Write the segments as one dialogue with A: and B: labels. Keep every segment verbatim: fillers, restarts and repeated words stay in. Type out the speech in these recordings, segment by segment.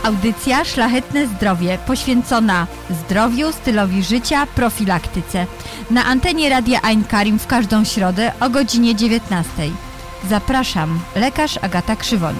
A: audycja Szlachetne Zdrowie, poświęcona zdrowiu, stylowi życia, profilaktyce. Na antenie Radia Ein Karim w każdą środę o godzinie dziewiętnastej. Zapraszam, lekarz Agata Krzywoń.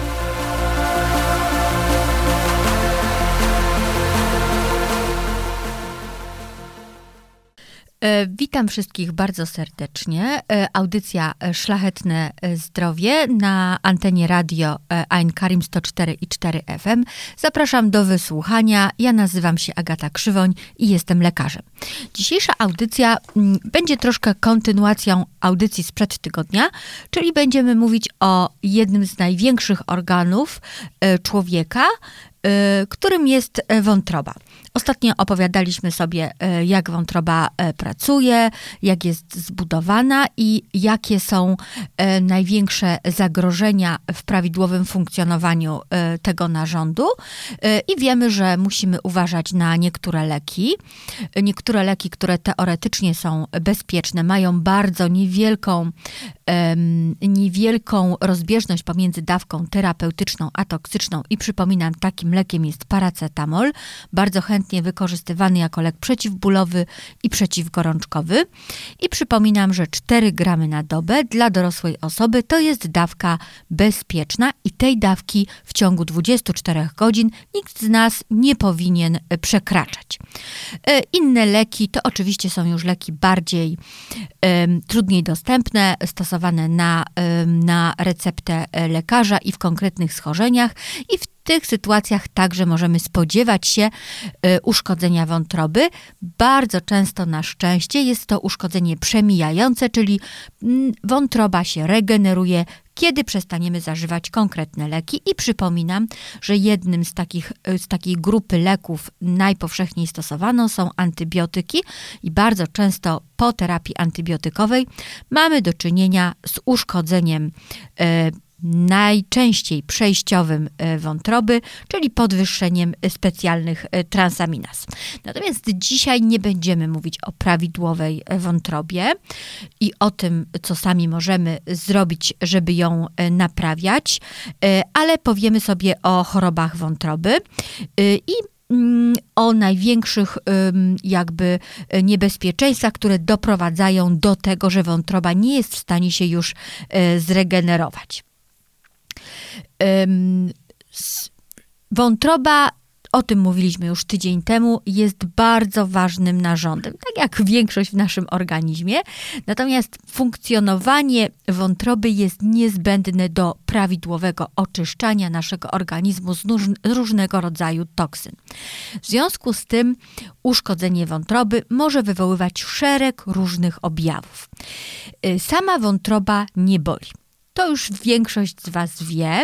A: Witam wszystkich bardzo serdecznie. Audycja Szlachetne Zdrowie na antenie radio Ein Karim sto cztery i cztery F M. Zapraszam do wysłuchania. Ja nazywam się Agata Krzywoń i jestem lekarzem. Dzisiejsza audycja będzie troszkę kontynuacją audycji sprzed tygodnia, czyli będziemy mówić o jednym z największych organów człowieka, którym jest wątroba. Ostatnio opowiadaliśmy sobie, jak wątroba pracuje, jak jest zbudowana i jakie są największe zagrożenia w prawidłowym funkcjonowaniu tego narządu. I wiemy, że musimy uważać na niektóre leki. Niektóre leki, które teoretycznie są bezpieczne, mają bardzo niewielką, niewielką rozbieżność pomiędzy dawką terapeutyczną a toksyczną. I przypominam, takim lekiem jest paracetamol, bardzo chętnie wykorzystywany jako lek przeciwbólowy i przeciwgorączkowy. I przypominam, że cztery gramy na dobę dla dorosłej osoby to jest dawka bezpieczna i tej dawki w ciągu dwudziestu czterech godzin nikt z nas nie powinien przekraczać. Inne leki to oczywiście są już leki bardziej um, trudniej dostępne, stosowane na, um, na receptę lekarza i w konkretnych schorzeniach i w W tych sytuacjach także możemy spodziewać się y, uszkodzenia wątroby. Bardzo często na szczęście jest to uszkodzenie przemijające, czyli y, wątroba się regeneruje, kiedy przestaniemy zażywać konkretne leki. I przypominam, że jednym z, takich, z takiej grupy leków najpowszechniej stosowaną są antybiotyki i bardzo często po terapii antybiotykowej mamy do czynienia z uszkodzeniem y, najczęściej przejściowym wątroby, czyli podwyższeniem specjalnych transaminaz. Natomiast dzisiaj nie będziemy mówić o prawidłowej wątrobie i o tym, co sami możemy zrobić, żeby ją naprawiać, ale powiemy sobie o chorobach wątroby i o największych jakby niebezpieczeństwach, które doprowadzają do tego, że wątroba nie jest w stanie się już zregenerować. Wątroba, o tym mówiliśmy już tydzień temu, jest bardzo ważnym narządem, tak jak większość w naszym organizmie. Natomiast funkcjonowanie wątroby jest niezbędne do prawidłowego oczyszczania naszego organizmu z różnego rodzaju toksyn. W związku z tym uszkodzenie wątroby może wywoływać szereg różnych objawów. Sama wątroba nie boli. To już większość z Was wie,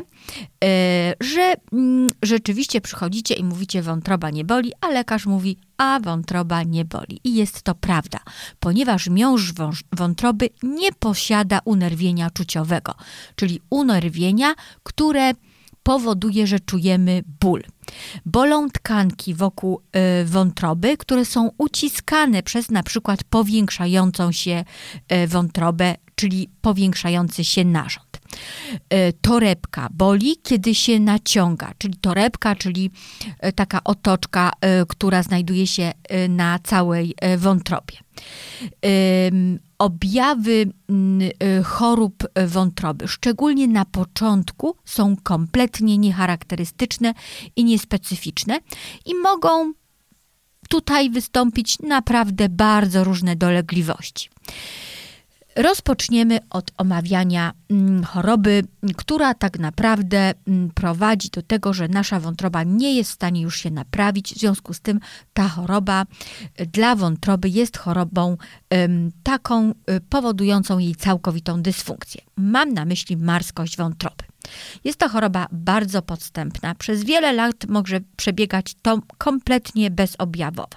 A: że rzeczywiście przychodzicie i mówicie, wątroba nie boli, a lekarz mówi, a wątroba nie boli. I jest to prawda, ponieważ miąższ wątroby nie posiada unerwienia czuciowego, czyli unerwienia, które powoduje, że czujemy ból. Bolą tkanki wokół y, wątroby, które są uciskane przez na przykład powiększającą się y, wątrobę, czyli powiększający się narząd. Y, torebka boli, kiedy się naciąga, czyli torebka, czyli y, taka otoczka, y, która znajduje się y, na całej y, wątrobie. Y, Objawy chorób wątroby, szczególnie na początku, są kompletnie niecharakterystyczne i niespecyficzne i mogą tutaj wystąpić naprawdę bardzo różne dolegliwości. Rozpoczniemy od omawiania choroby, która tak naprawdę prowadzi do tego, że nasza wątroba nie jest w stanie już się naprawić. W związku z tym ta choroba dla wątroby jest chorobą taką powodującą jej całkowitą dysfunkcję. Mam na myśli marskość wątroby. Jest to choroba bardzo podstępna. Przez wiele lat może przebiegać to kompletnie bezobjawowo.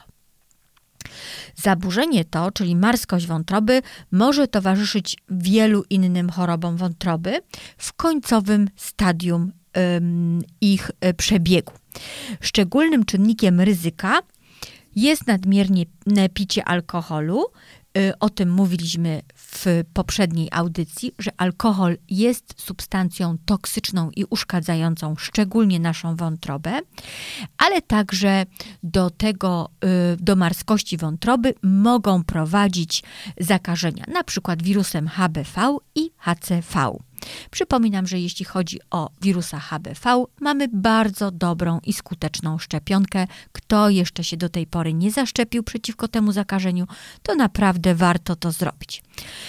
A: Zaburzenie to, czyli marskość wątroby, może towarzyszyć wielu innym chorobom wątroby w końcowym stadium ym, ich przebiegu. Szczególnym czynnikiem ryzyka jest nadmierne picie alkoholu O tym mówiliśmy w poprzedniej audycji, że alkohol jest substancją toksyczną i uszkadzającą szczególnie naszą wątrobę, ale także do tego, do marskości wątroby mogą prowadzić zakażenia, na przykład wirusem H B V i H C V. Przypominam, że jeśli chodzi o wirusa H B V, mamy bardzo dobrą i skuteczną szczepionkę. Kto jeszcze się do tej pory nie zaszczepił przeciwko temu zakażeniu, to naprawdę warto to zrobić.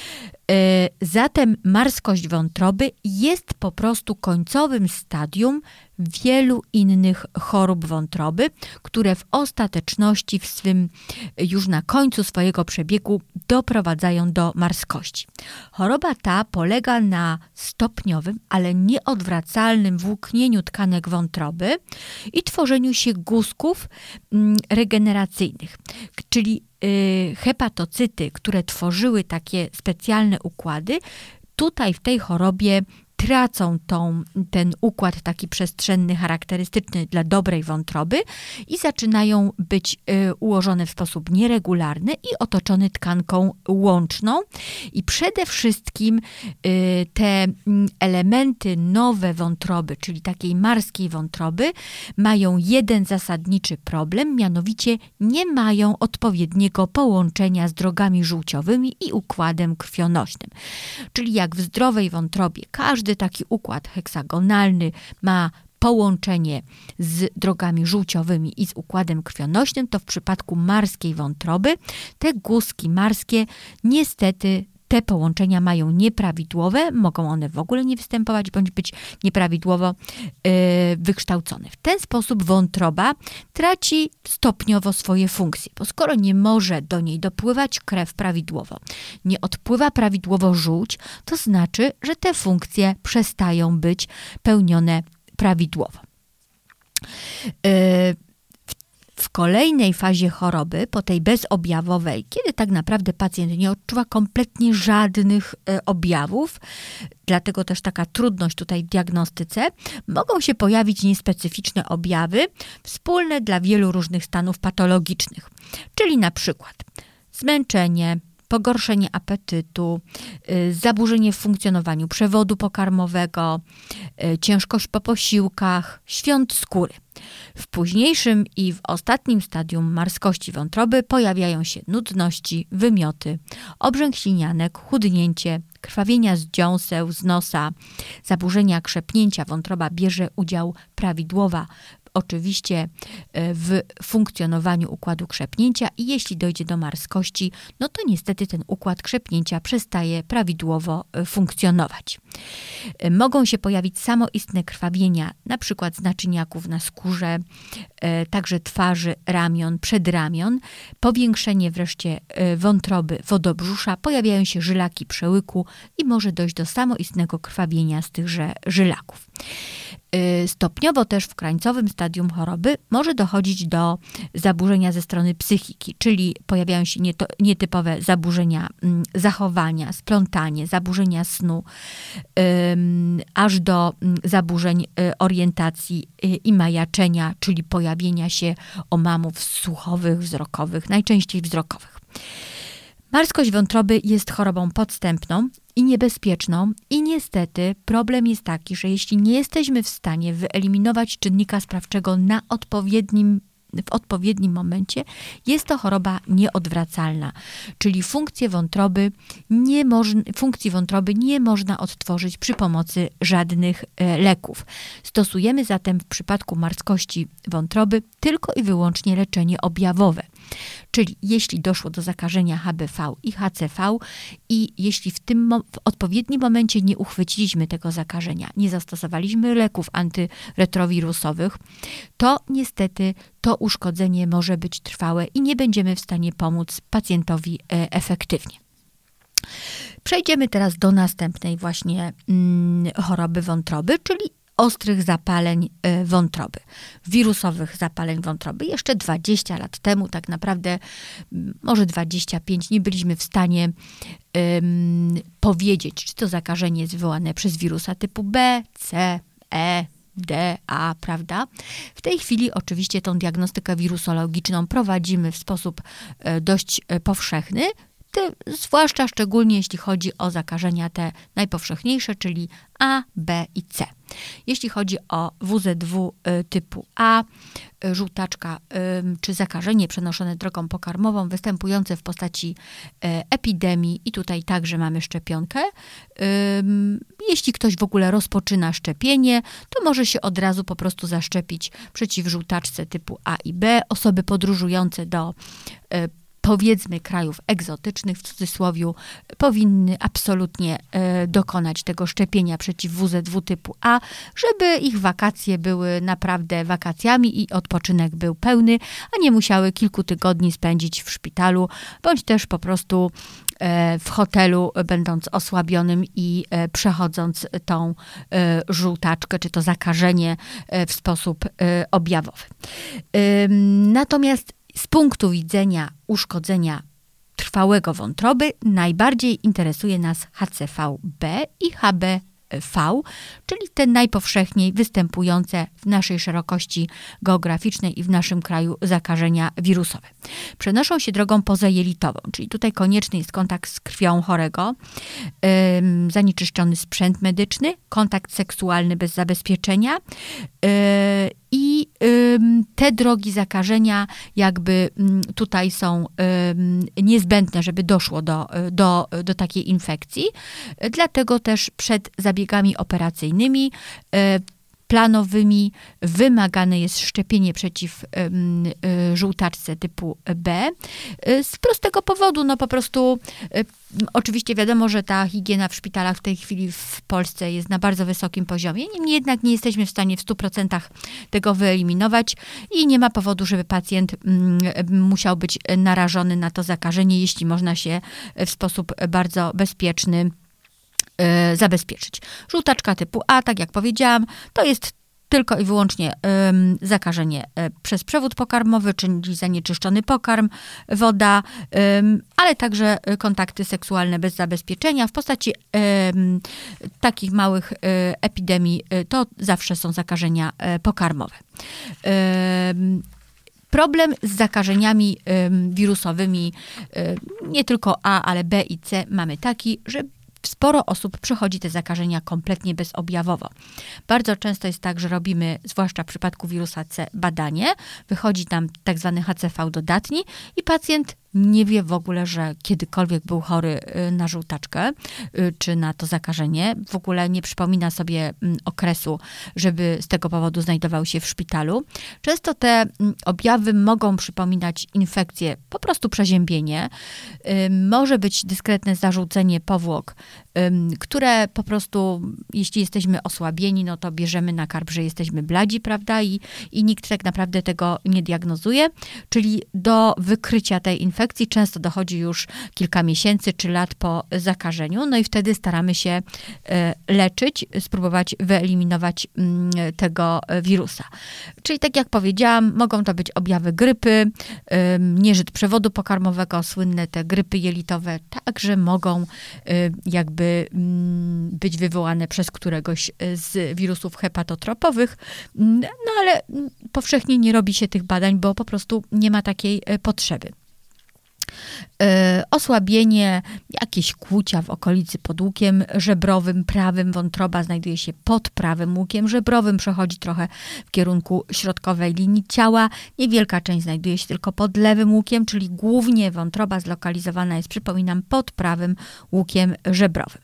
A: Zatem marskość wątroby jest po prostu końcowym stadium wielu innych chorób wątroby, które w ostateczności w swym, już na końcu swojego przebiegu doprowadzają do marskości. Choroba ta polega na stopniowym, ale nieodwracalnym włóknieniu tkanek wątroby i tworzeniu się guzków regeneracyjnych, czyli hepatocyty, które tworzyły takie specjalne układy, tutaj w tej chorobie tracą tą, ten układ taki przestrzenny, charakterystyczny dla dobrej wątroby i zaczynają być y, ułożone w sposób nieregularny i otoczone tkanką łączną. I przede wszystkim y, te y, elementy nowe wątroby, czyli takiej marskiej wątroby, mają jeden zasadniczy problem, mianowicie nie mają odpowiedniego połączenia z drogami żółciowymi i układem krwionośnym. Czyli jak w zdrowej wątrobie każdy taki układ heksagonalny ma połączenie z drogami żółciowymi i z układem krwionośnym, to w przypadku marskiej wątroby te guzki marskie niestety te połączenia mają nieprawidłowe, mogą one w ogóle nie występować bądź być nieprawidłowo yy, wykształcone. W ten sposób wątroba traci stopniowo swoje funkcje, bo skoro nie może do niej dopływać krew prawidłowo, nie odpływa prawidłowo żółć, to znaczy, że te funkcje przestają być pełnione prawidłowo. Yy, W kolejnej fazie choroby, po tej bezobjawowej, kiedy tak naprawdę pacjent nie odczuwa kompletnie żadnych e, objawów, dlatego też taka trudność tutaj w diagnostyce, mogą się pojawić niespecyficzne objawy wspólne dla wielu różnych stanów patologicznych, czyli na przykład zmęczenie, pogorszenie apetytu, y, zaburzenie w funkcjonowaniu przewodu pokarmowego, y, ciężkość po posiłkach, świąt skóry. W późniejszym i w ostatnim stadium marskości wątroby pojawiają się nudności, wymioty, obrzęk ślinianek, chudnięcie, krwawienia z dziąseł, z nosa, zaburzenia krzepnięcia. Wątroba bierze udział prawidłowa oczywiście w funkcjonowaniu układu krzepnięcia i jeśli dojdzie do marskości, no to niestety ten układ krzepnięcia przestaje prawidłowo funkcjonować. Mogą się pojawić samoistne krwawienia, na przykład z naczyniaków na skórze, także twarzy, ramion, przedramion, powiększenie wreszcie wątroby, wodobrzusza, pojawiają się żylaki przełyku i może dojść do samoistnego krwawienia z tychże żylaków. Stopniowo też w krańcowym stadium choroby może dochodzić do zaburzenia ze strony psychiki, czyli pojawiają się nieto, nietypowe zaburzenia zachowania, splątanie, zaburzenia snu, ym, aż do zaburzeń orientacji i majaczenia, czyli pojawienia się omamów słuchowych, wzrokowych, najczęściej wzrokowych. Marskość wątroby jest chorobą podstępną i niebezpieczną i niestety problem jest taki, że jeśli nie jesteśmy w stanie wyeliminować czynnika sprawczego na odpowiednim, w odpowiednim momencie, jest to choroba nieodwracalna, czyli funkcję wątroby nie moż- funkcji wątroby nie można odtworzyć przy pomocy żadnych e, leków. Stosujemy zatem w przypadku marskości wątroby tylko i wyłącznie leczenie objawowe. Czyli jeśli doszło do zakażenia H B V i H C V i jeśli w tym mo- w odpowiednim momencie nie uchwyciliśmy tego zakażenia, nie zastosowaliśmy leków antyretrowirusowych, to niestety to uszkodzenie może być trwałe i nie będziemy w stanie pomóc pacjentowi e, efektywnie. Przejdziemy teraz do następnej właśnie mm, choroby wątroby, czyli ostrych zapaleń wątroby, wirusowych zapaleń wątroby. Jeszcze dwadzieścia lat temu, tak naprawdę może dwadzieścia pięć, nie byliśmy w stanie um, powiedzieć, czy to zakażenie jest wywołane przez wirusa typu B, C, E, D, A, prawda? W tej chwili oczywiście tą diagnostykę wirusologiczną prowadzimy w sposób dość powszechny, efekty, zwłaszcza szczególnie jeśli chodzi o zakażenia te najpowszechniejsze, czyli A, B i C. Jeśli chodzi o W Z W typu A, żółtaczka czy zakażenie przenoszone drogą pokarmową występujące w postaci epidemii i tutaj także mamy szczepionkę. Jeśli ktoś w ogóle rozpoczyna szczepienie, to może się od razu po prostu zaszczepić przeciw żółtaczce typu A i B. Osoby podróżujące do powiedzmy krajów egzotycznych, w cudzysłowie, powinny absolutnie e, dokonać tego szczepienia przeciw W Z W typu A, żeby ich wakacje były naprawdę wakacjami i odpoczynek był pełny, a nie musiały kilku tygodni spędzić w szpitalu, bądź też po prostu e, w hotelu, będąc osłabionym i e, przechodząc tą e, żółtaczkę, czy to zakażenie e, w sposób e, objawowy. E, natomiast z punktu widzenia uszkodzenia trwałego wątroby najbardziej interesuje nas H C V B i H B V, czyli te najpowszechniej występujące w naszej szerokości geograficznej i w naszym kraju zakażenia wirusowe. Przenoszą się drogą pozajelitową, czyli tutaj konieczny jest kontakt z krwią chorego, ym, zanieczyszczony sprzęt medyczny, kontakt seksualny bez zabezpieczenia yy, i ym, te drogi zakażenia jakby ym, tutaj są ym, niezbędne, żeby doszło do, do, do takiej infekcji. Dlatego też przed zabiegami operacyjnymi yy, planowymi wymagane jest szczepienie przeciw um, y, żółtaczce typu B. Y, z prostego powodu, no po prostu y, oczywiście wiadomo, że ta higiena w szpitalach w tej chwili w Polsce jest na bardzo wysokim poziomie. Niemniej jednak nie jesteśmy w stanie w stu procentach tego wyeliminować i nie ma powodu, żeby pacjent mm, musiał być narażony na to zakażenie, jeśli można się w sposób bardzo bezpieczny zabezpieczyć. Żółtaczka typu A, tak jak powiedziałam, to jest tylko i wyłącznie um, zakażenie um, przez przewód pokarmowy, czyli zanieczyszczony pokarm, woda, um, ale także kontakty seksualne bez zabezpieczenia. W postaci um, takich małych um, epidemii um, to zawsze są zakażenia um, pokarmowe. Um, Problem z zakażeniami um, wirusowymi, um, nie tylko A, ale B i C mamy taki, że sporo osób przechodzi te zakażenia kompletnie bezobjawowo. Bardzo często jest tak, że robimy, zwłaszcza w przypadku wirusa C, badanie, wychodzi tam tak zwany H C V dodatni i pacjent nie wie w ogóle, że kiedykolwiek był chory na żółtaczkę, czy na to zakażenie. W ogóle nie przypomina sobie okresu, żeby z tego powodu znajdował się w szpitalu. Często te objawy mogą przypominać infekcję, po prostu przeziębienie. Może być dyskretne zarzucenie powłok, które po prostu, jeśli jesteśmy osłabieni, no to bierzemy na karb, że jesteśmy bladzi, prawda? I, i nikt tak naprawdę tego nie diagnozuje. Czyli do wykrycia tej infekcji często dochodzi już kilka miesięcy czy lat po zakażeniu, no i wtedy staramy się leczyć, spróbować wyeliminować tego wirusa. Czyli tak jak powiedziałam, mogą to być objawy grypy, nieżyt przewodu pokarmowego, słynne te grypy jelitowe, także mogą jakby być wywołane przez któregoś z wirusów hepatotropowych, no ale powszechnie nie robi się tych badań, bo po prostu nie ma takiej potrzeby. Yy, osłabienie, jakieś kłucia w okolicy pod łukiem żebrowym prawym, wątroba znajduje się pod prawym łukiem żebrowym, przechodzi trochę w kierunku środkowej linii ciała, niewielka część znajduje się tylko pod lewym łukiem, czyli głównie wątroba zlokalizowana jest, przypominam, pod prawym łukiem żebrowym.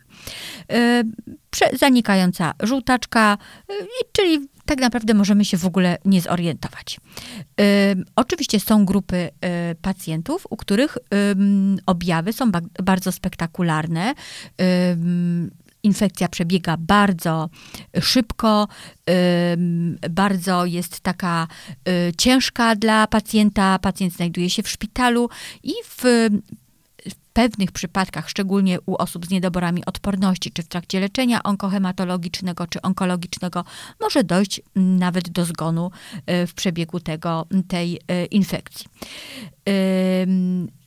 A: Yy, zanikająca żółtaczka, yy, czyli tak naprawdę możemy się w ogóle nie zorientować. Yy, oczywiście są grupy yy, pacjentów, u których yy, objawy są ba- bardzo spektakularne. Yy, infekcja przebiega bardzo szybko, yy, bardzo jest taka yy, ciężka dla pacjenta. Pacjent znajduje się w szpitalu i w W pewnych przypadkach, szczególnie u osób z niedoborami odporności, czy w trakcie leczenia onkohematologicznego, czy onkologicznego, może dojść nawet do zgonu w przebiegu tego, tej infekcji.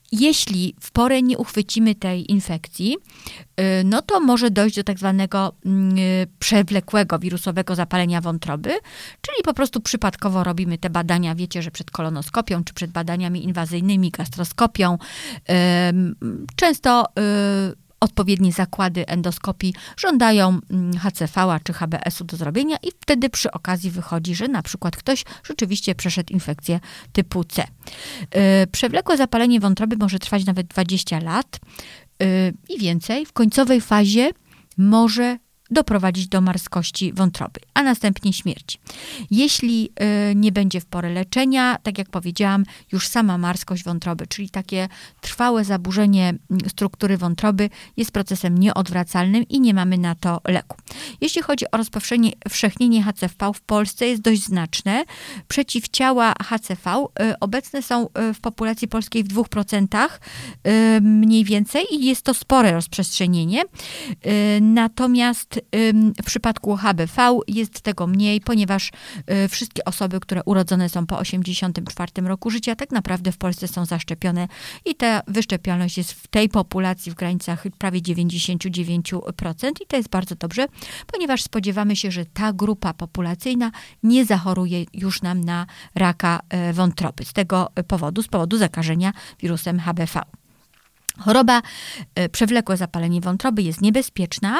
A: Jeśli w porę nie uchwycimy tej infekcji, no to może dojść do tak zwanego przewlekłego wirusowego zapalenia wątroby, czyli po prostu przypadkowo robimy te badania, wiecie, że przed kolonoskopią, czy przed badaniami inwazyjnymi, gastroskopią. Często odpowiednie zakłady endoskopii żądają H C V-a czy H B S-u do zrobienia i wtedy przy okazji wychodzi, że na przykład ktoś rzeczywiście przeszedł infekcję typu C. Przewlekłe zapalenie wątroby może trwać nawet dwadzieścia lat i więcej. W końcowej fazie może doprowadzić do marskości wątroby, a następnie śmierci. Jeśli y, nie będzie w porę leczenia, tak jak powiedziałam, już sama marskość wątroby, czyli takie trwałe zaburzenie struktury wątroby jest procesem nieodwracalnym i nie mamy na to leku. Jeśli chodzi o rozpowszechnienie H C V w Polsce, jest dość znaczne. Przeciwciała H C V y, obecne są y, w populacji polskiej w dwóch procentach y, mniej więcej i jest to spore rozprzestrzenienie. Y, natomiast w przypadku H B V jest tego mniej, ponieważ wszystkie osoby, które urodzone są po osiemdziesiątym czwartym roku życia, tak naprawdę w Polsce są zaszczepione i ta wyszczepialność jest w tej populacji w granicach prawie dziewięćdziesiąt dziewięć procent i to jest bardzo dobrze, ponieważ spodziewamy się, że ta grupa populacyjna nie zachoruje już nam na raka wątroby z tego powodu, z powodu zakażenia wirusem H B V. Choroba, przewlekłe zapalenie wątroby jest niebezpieczna.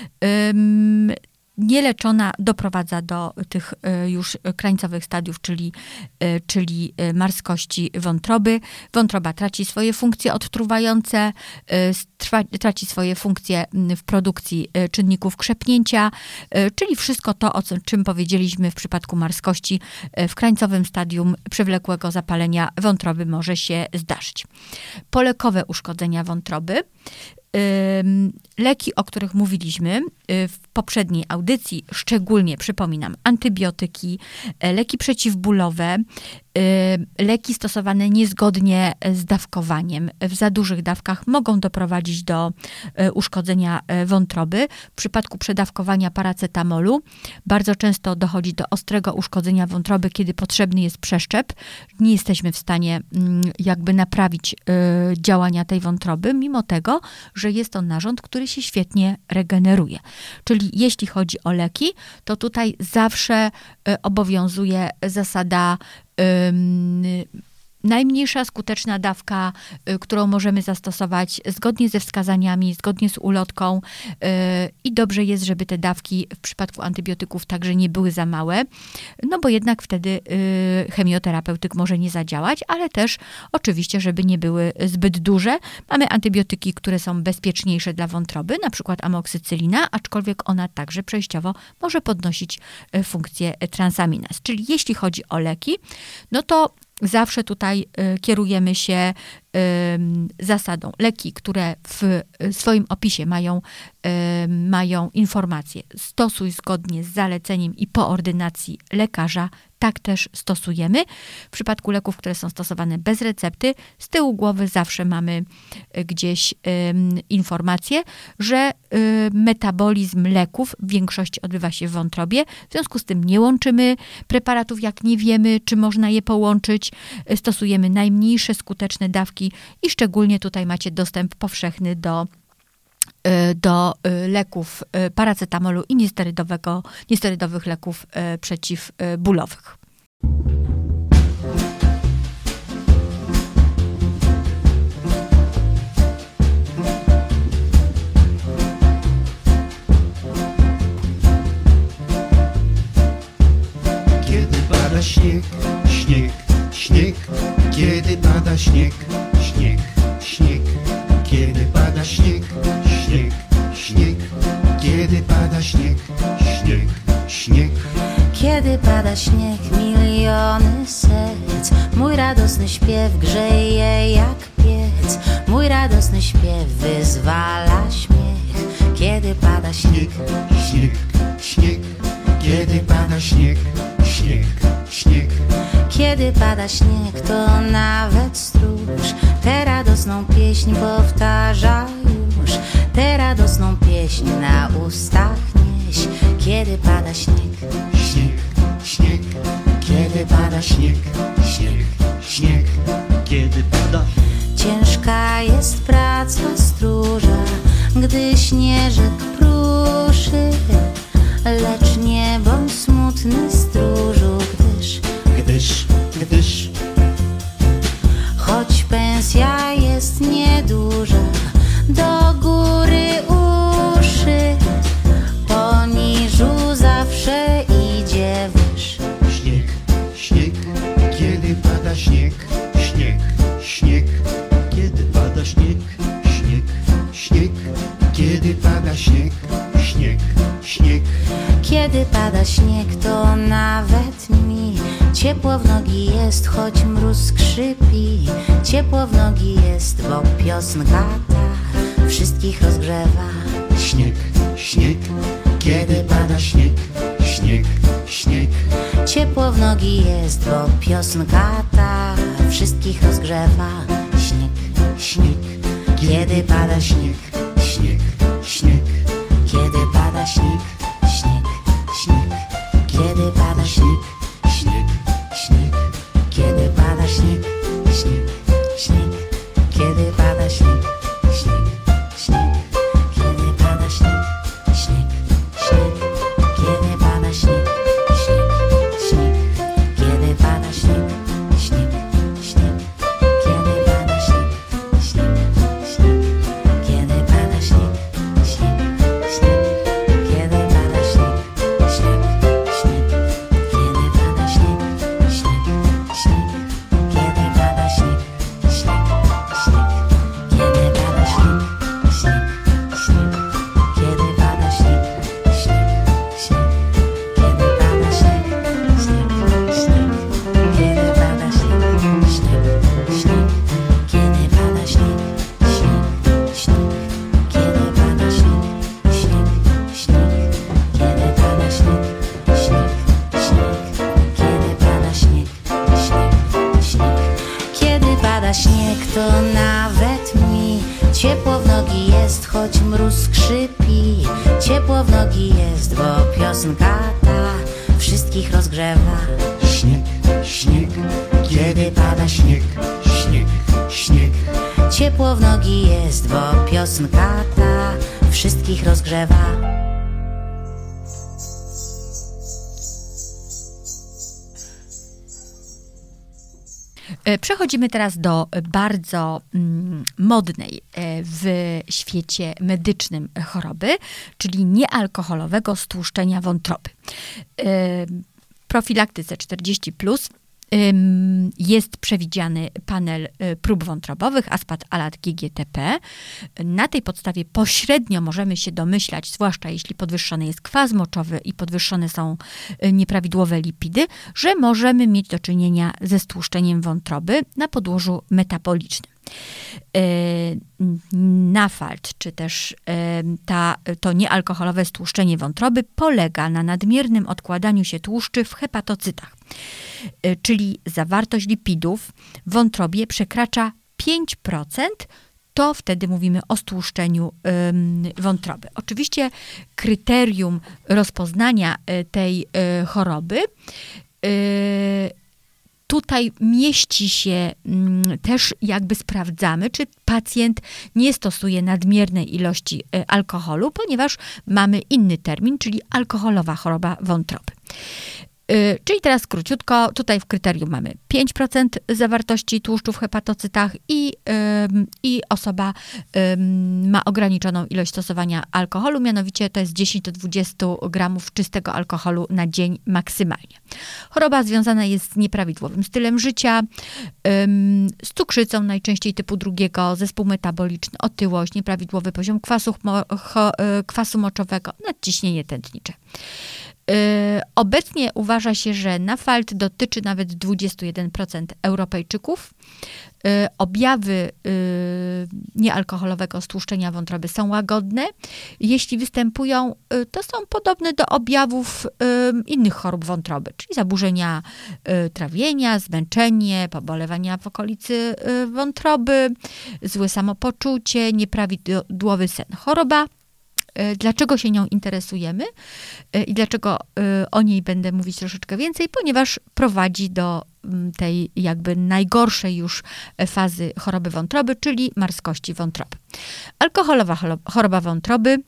A: Nieleczona doprowadza do tych już krańcowych stadiów, czyli, czyli marskości wątroby. Wątroba traci swoje funkcje odtruwające, traci swoje funkcje w produkcji czynników krzepnięcia, czyli wszystko to, o czym powiedzieliśmy w przypadku marskości, w krańcowym stadium przewlekłego zapalenia wątroby może się zdarzyć. Polekowe uszkodzenia wątroby. Leki, o których mówiliśmy w poprzedniej audycji, szczególnie przypominam, antybiotyki, leki przeciwbólowe, leki stosowane niezgodnie z dawkowaniem w za dużych dawkach mogą doprowadzić do uszkodzenia wątroby. W przypadku przedawkowania paracetamolu bardzo często dochodzi do ostrego uszkodzenia wątroby, kiedy potrzebny jest przeszczep. Nie jesteśmy w stanie jakby naprawić działania tej wątroby, mimo tego, że jest to narząd, który się świetnie regeneruje. Czyli jeśli chodzi o leki, to tutaj zawsze obowiązuje zasada najmniejsza skuteczna dawka, którą możemy zastosować zgodnie ze wskazaniami, zgodnie z ulotką i dobrze jest, żeby te dawki w przypadku antybiotyków także nie były za małe, no bo jednak wtedy chemioterapeutyk może nie zadziałać, ale też oczywiście, żeby nie były zbyt duże. Mamy antybiotyki, które są bezpieczniejsze dla wątroby, na przykład amoksycylina, aczkolwiek ona także przejściowo może podnosić funkcję transaminaz. Czyli jeśli chodzi o leki, no to zawsze tutaj y, kierujemy się y, zasadą. Leki, które w swoim opisie mają, y, mają informację stosuj zgodnie z zaleceniem i po ordynacji lekarza, tak też stosujemy. W przypadku leków, które są stosowane bez recepty, z tyłu głowy zawsze mamy gdzieś y, informację, że y, metabolizm leków w większości odbywa się w wątrobie. W związku z tym nie łączymy preparatów, jak nie wiemy, czy można je połączyć. Stosujemy najmniejsze skuteczne dawki i szczególnie tutaj macie dostęp powszechny do do leków paracetamolu i niesterydowego, niesterydowych leków przeciwbólowych.
B: Kiedy pada śnieg, śnieg, śnieg, kiedy pada śnieg, śnieg, śnieg, kiedy pada śnieg, śnieg, śnieg, kiedy pada śnieg, śnieg, śnieg.
C: Kiedy pada śnieg, miliony serc, mój radosny śpiew grzeje jak piec, mój radosny śpiew wyzwala śmiech. Kiedy pada śnieg,
B: Śnieg, śnieg, kiedy pada śnieg, śnieg, śnieg.
C: kiedy pada śnieg, to nawet stróż tę radosną pieśń powtarza już, tę radosną pieśń na ustach nieś. Kiedy pada śnieg,
B: Śnieg, śnieg, kiedy pada śnieg, śnieg, śnieg, kiedy pada.
C: Ciężka jest praca stróża, gdy śnieżek pruszy, lecz nie bądź smutny, stróżu, gdyż,
B: Gdyż, gdyż
C: choć pensja jest nieduża, do góry uszy, poniżu zawsze idzie wyż.
B: śnieg, śnieg, kiedy pada śnieg, śnieg, śnieg, kiedy pada śnieg, śnieg, śnieg, kiedy pada śnieg, śnieg, śnieg.
C: Kiedy pada śnieg, to nawet mi ciepło w nogi jest, choć mróz skrzypi. Ciepło w nogi jest, bo piosenka ta wszystkich rozgrzewa.
B: Śnieg, śnieg, kiedy pada śnieg, śnieg, śnieg.
C: Ciepło w nogi jest, bo piosenka ta wszystkich rozgrzewa. Śnieg,
B: Śnieg, kiedy pada śnieg, śnieg, śnieg.
C: kiedy pada śnieg, śnieg, śnieg. Kiedy pada śnieg,
B: Śnieg, śnieg,
C: kiedy pada śnieg,
B: śnieg,
C: śnieg. Kiedy pada śnieg, śnieg, śnieg. Kiedy pada śnieg, śnieg, śnieg. Kiedy pada śnieg, śnieg, śnieg. Kiedy pada śnieg, śnieg, śnieg. Kiedy pada śnieg, śnieg, śnieg. Kiedy pada śnieg, śnieg, śnieg. Kiedy pada śnieg, śnieg, śnieg. Kiedy pada śnieg, śnieg, śnieg. Kiedy pada śnieg, śnieg, śnieg. Kiedy pada śnieg, śnieg, śnieg. Kiedy pada śnieg, śnieg, śnieg. Kiedy pada śnieg, śnieg, śnieg. Kiedy pada śnieg, śnieg, śnieg. Kiedy pada śnieg, śnieg, śnieg. Kiedy pada śnieg, śnieg, śnieg. Kiedy pada śnieg, śnieg, śnieg. Kiedy pada śnieg, śnieg, śnieg. Kiedy pada śnieg, to nawet mi ciepło w nogi jest, choć mróz skrzypi. Ciepło w nogi jest, bo piosenka ta wszystkich rozgrzewa.
B: śnieg, śnieg, kiedy pada śnieg, śnieg, śnieg.
C: Ciepło w nogi jest, bo piosenka ta wszystkich rozgrzewa.
A: E, Przechodzimy teraz do bardzo mm, modnej e, w świecie medycznym choroby, czyli niealkoholowego stłuszczenia wątroby. E, W profilaktyce czterdzieści plus ym, jest przewidziany panel y, prób wątrobowych Aspat-Alat G G T P. Na tej podstawie pośrednio możemy się domyślać, zwłaszcza jeśli podwyższony jest kwas moczowy i podwyższone są y, nieprawidłowe lipidy, że możemy mieć do czynienia ze stłuszczeniem wątroby na podłożu metabolicznym. Nafalt, czy też ta, to niealkoholowe stłuszczenie wątroby polega na nadmiernym odkładaniu się tłuszczy w hepatocytach, czyli zawartość lipidów w wątrobie przekracza pięć procent, to wtedy mówimy o stłuszczeniu wątroby. Oczywiście kryterium rozpoznania tej choroby tutaj mieści się mm, też jakby sprawdzamy, czy pacjent nie stosuje nadmiernej ilości y, alkoholu, ponieważ mamy inny termin, czyli alkoholowa choroba wątroby. Y, czyli teraz króciutko, tutaj w kryterium mamy pięć procent zawartości tłuszczu w hepatocytach i, y, i osoba y, ma ograniczoną ilość stosowania alkoholu, mianowicie to jest dziesięć do dwudziestu gramów czystego alkoholu na dzień maksymalnie. Choroba związana jest z nieprawidłowym stylem życia, ym, z cukrzycą najczęściej typu drugiego, zespół metaboliczny, otyłość, nieprawidłowy poziom kwasu, cho, kwasu moczowego, nadciśnienie tętnicze. Yy, obecnie uważa się, że Nafalt dotyczy nawet dwadzieścia jeden procent Europejczyków. Yy, objawy yy, niealkoholowego stłuszczenia wątroby są łagodne. Jeśli występują, yy, to są podobne do objawów yy, innych chorób wątroby, czyli zaburzenia yy, trawienia, zmęczenie, pobolewania w okolicy yy, wątroby, złe samopoczucie, nieprawidłowy sen. Choroba Dlaczego się nią interesujemy i dlaczego o niej będę mówić troszeczkę więcej? Ponieważ prowadzi do tej jakby najgorszej już fazy choroby wątroby, czyli marskości wątroby. Alkoholowa choroba wątroby.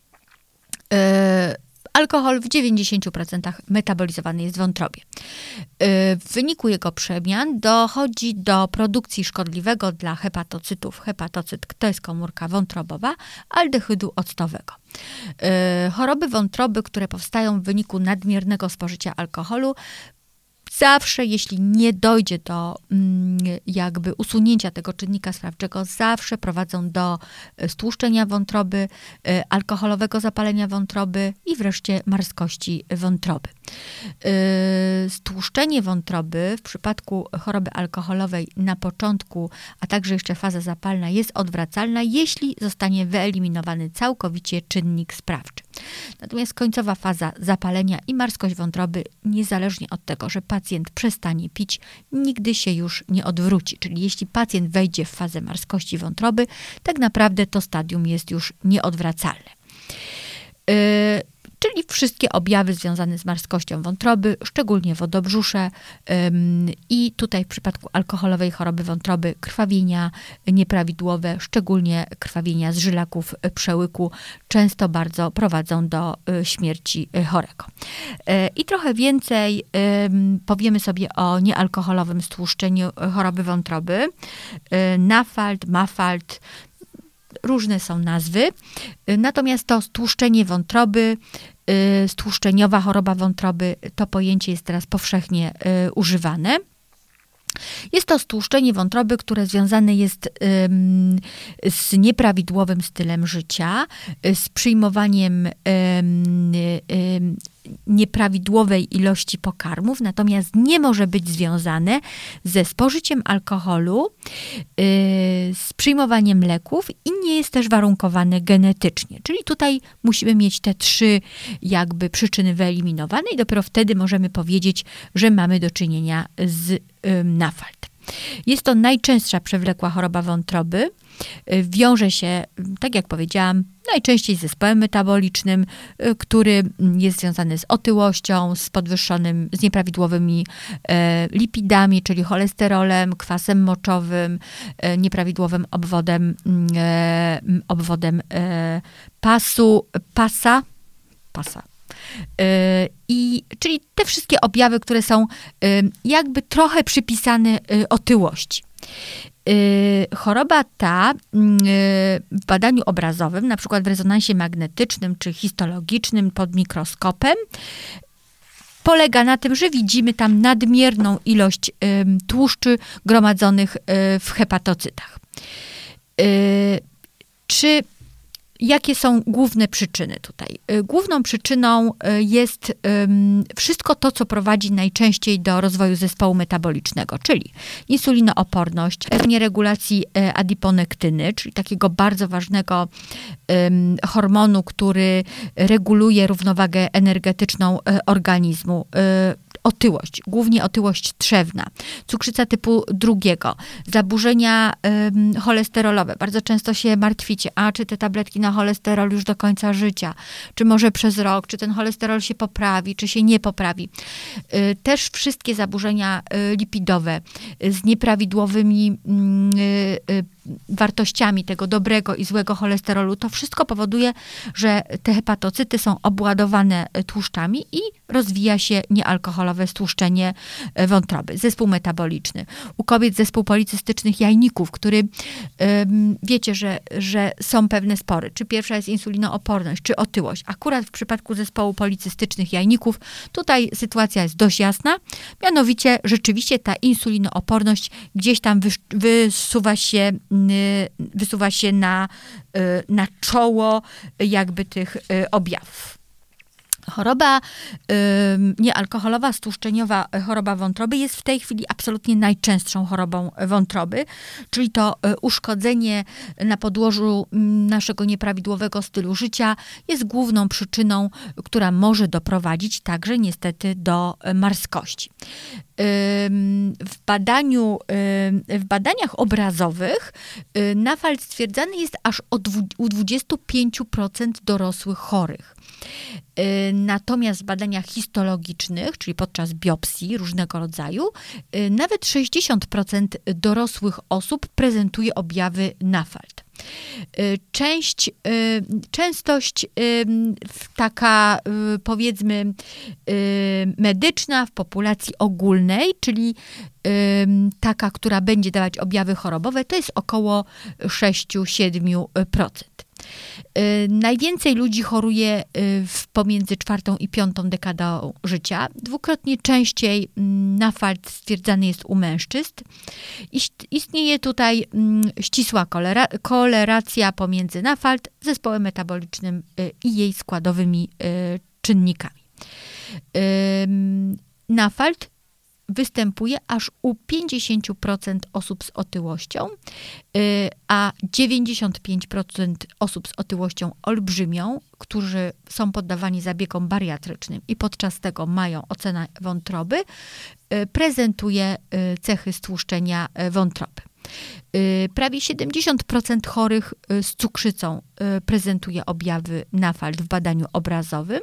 A: Alkohol w dziewięćdziesięciu procentach metabolizowany jest w wątrobie. W wyniku jego przemian dochodzi do produkcji szkodliwego dla hepatocytów, hepatocyt to jest komórka wątrobowa, aldehydu octowego. Choroby wątroby, które powstają w wyniku nadmiernego spożycia alkoholu, zawsze, jeśli nie dojdzie do jakby usunięcia tego czynnika sprawczego, zawsze prowadzą do stłuszczenia wątroby, alkoholowego zapalenia wątroby i wreszcie marskości wątroby. Stłuszczenie wątroby w przypadku choroby alkoholowej na początku, a także jeszcze faza zapalna jest odwracalna, jeśli zostanie wyeliminowany całkowicie czynnik sprawczy. Natomiast końcowa faza zapalenia i marskość wątroby, niezależnie od tego, że pacjent przestanie pić, nigdy się już nie odwróci. Czyli jeśli pacjent wejdzie w fazę marskości wątroby, tak naprawdę to stadium jest już nieodwracalne. Yy, czyli wszystkie objawy związane z marskością wątroby, szczególnie wodobrzusze ym, i tutaj w przypadku alkoholowej choroby wątroby krwawienia nieprawidłowe, szczególnie krwawienia z żylaków przełyku, często bardzo prowadzą do y, śmierci y, chorego. Y, I trochę więcej y, powiemy sobie o niealkoholowym stłuszczeniu choroby wątroby. Y, Nafalt, Mafalt, różne są nazwy, natomiast to stłuszczenie wątroby, stłuszczeniowa choroba wątroby, to pojęcie jest teraz powszechnie używane. Jest to stłuszczenie wątroby, które związane jest ym, z nieprawidłowym stylem życia, z przyjmowaniem ym, ym, nieprawidłowej ilości pokarmów, natomiast nie może być związane ze spożyciem alkoholu, yy, z przyjmowaniem leków i nie jest też warunkowane genetycznie. Czyli tutaj musimy mieć te trzy jakby przyczyny wyeliminowane i dopiero wtedy możemy powiedzieć, że mamy do czynienia z yy, Nafalt. Jest to najczęstsza przewlekła choroba wątroby. Wiąże się, tak jak powiedziałam, najczęściej z zespołem metabolicznym, który jest związany z otyłością, z podwyższonym, z nieprawidłowymi e, lipidami, czyli cholesterolem, kwasem moczowym, e, nieprawidłowym obwodem, e, obwodem e, pasu, pasa, pasa. I, czyli te wszystkie objawy, które są jakby trochę przypisane otyłości. Choroba ta w badaniu obrazowym, na przykład w rezonansie magnetycznym czy histologicznym pod mikroskopem, polega na tym, że widzimy tam nadmierną ilość tłuszczy gromadzonych w hepatocytach. Czy Jakie są główne przyczyny tutaj? Główną przyczyną jest wszystko to, co prowadzi najczęściej do rozwoju zespołu metabolicznego, czyli insulinooporność, nieregulacji adiponektyny, czyli takiego bardzo ważnego hormonu, który reguluje równowagę energetyczną organizmu, otyłość, głównie otyłość trzewna, cukrzyca typu drugiego, zaburzenia ym, cholesterolowe. Bardzo często się martwicie, a czy te tabletki na cholesterol już do końca życia, czy może przez rok, czy ten cholesterol się poprawi, czy się nie poprawi. Y, też wszystkie zaburzenia y, lipidowe y, z nieprawidłowymi y, y, wartościami tego dobrego i złego cholesterolu, to wszystko powoduje, że te hepatocyty są obładowane tłuszczami i rozwija się niealkoholowe stłuszczenie wątroby. Zespół metaboliczny. U kobiet zespół policystycznych jajników, który wiecie, że, że są pewne spory. Czy pierwsza jest insulinooporność, czy otyłość. Akurat w przypadku zespołu policystycznych jajników tutaj sytuacja jest dość jasna. Mianowicie rzeczywiście ta insulinooporność gdzieś tam wysuwa się wysuwa się na, na czoło jakby tych objawów. Choroba y, niealkoholowa, stłuszczeniowa choroba wątroby jest w tej chwili absolutnie najczęstszą chorobą wątroby, czyli to y, uszkodzenie na podłożu naszego nieprawidłowego stylu życia jest główną przyczyną, która może doprowadzić także niestety do marskości. W badaniu, w badaniach obrazowych nafalt stwierdzany jest aż u dwudziestu pięciu procent dorosłych chorych. Natomiast w badaniach histologicznych, czyli podczas biopsji różnego rodzaju, nawet sześćdziesiąt procent dorosłych osób prezentuje objawy nafalt. Część, częstość taka, powiedzmy, medyczna w populacji ogólnej, czyli taka, która będzie dawać objawy chorobowe, to jest około sześć do siedmiu procent. Najwięcej ludzi choruje w pomiędzy czwartą i piątą dekadą życia. Dwukrotnie częściej nafalt stwierdzany jest u mężczyzn. Istnieje tutaj ścisła korelacja pomiędzy nafalt, zespołem metabolicznym i jej składowymi czynnikami. Nafalt występuje aż u pięćdziesiąt procent osób z otyłością, a dziewięćdziesiąt pięć procent osób z otyłością olbrzymią, którzy są poddawani zabiegom bariatrycznym i podczas tego mają ocenę wątroby, prezentuje cechy stłuszczenia wątroby. Prawie siedemdziesiąt procent chorych z cukrzycą prezentuje objawy nafalt w badaniu obrazowym.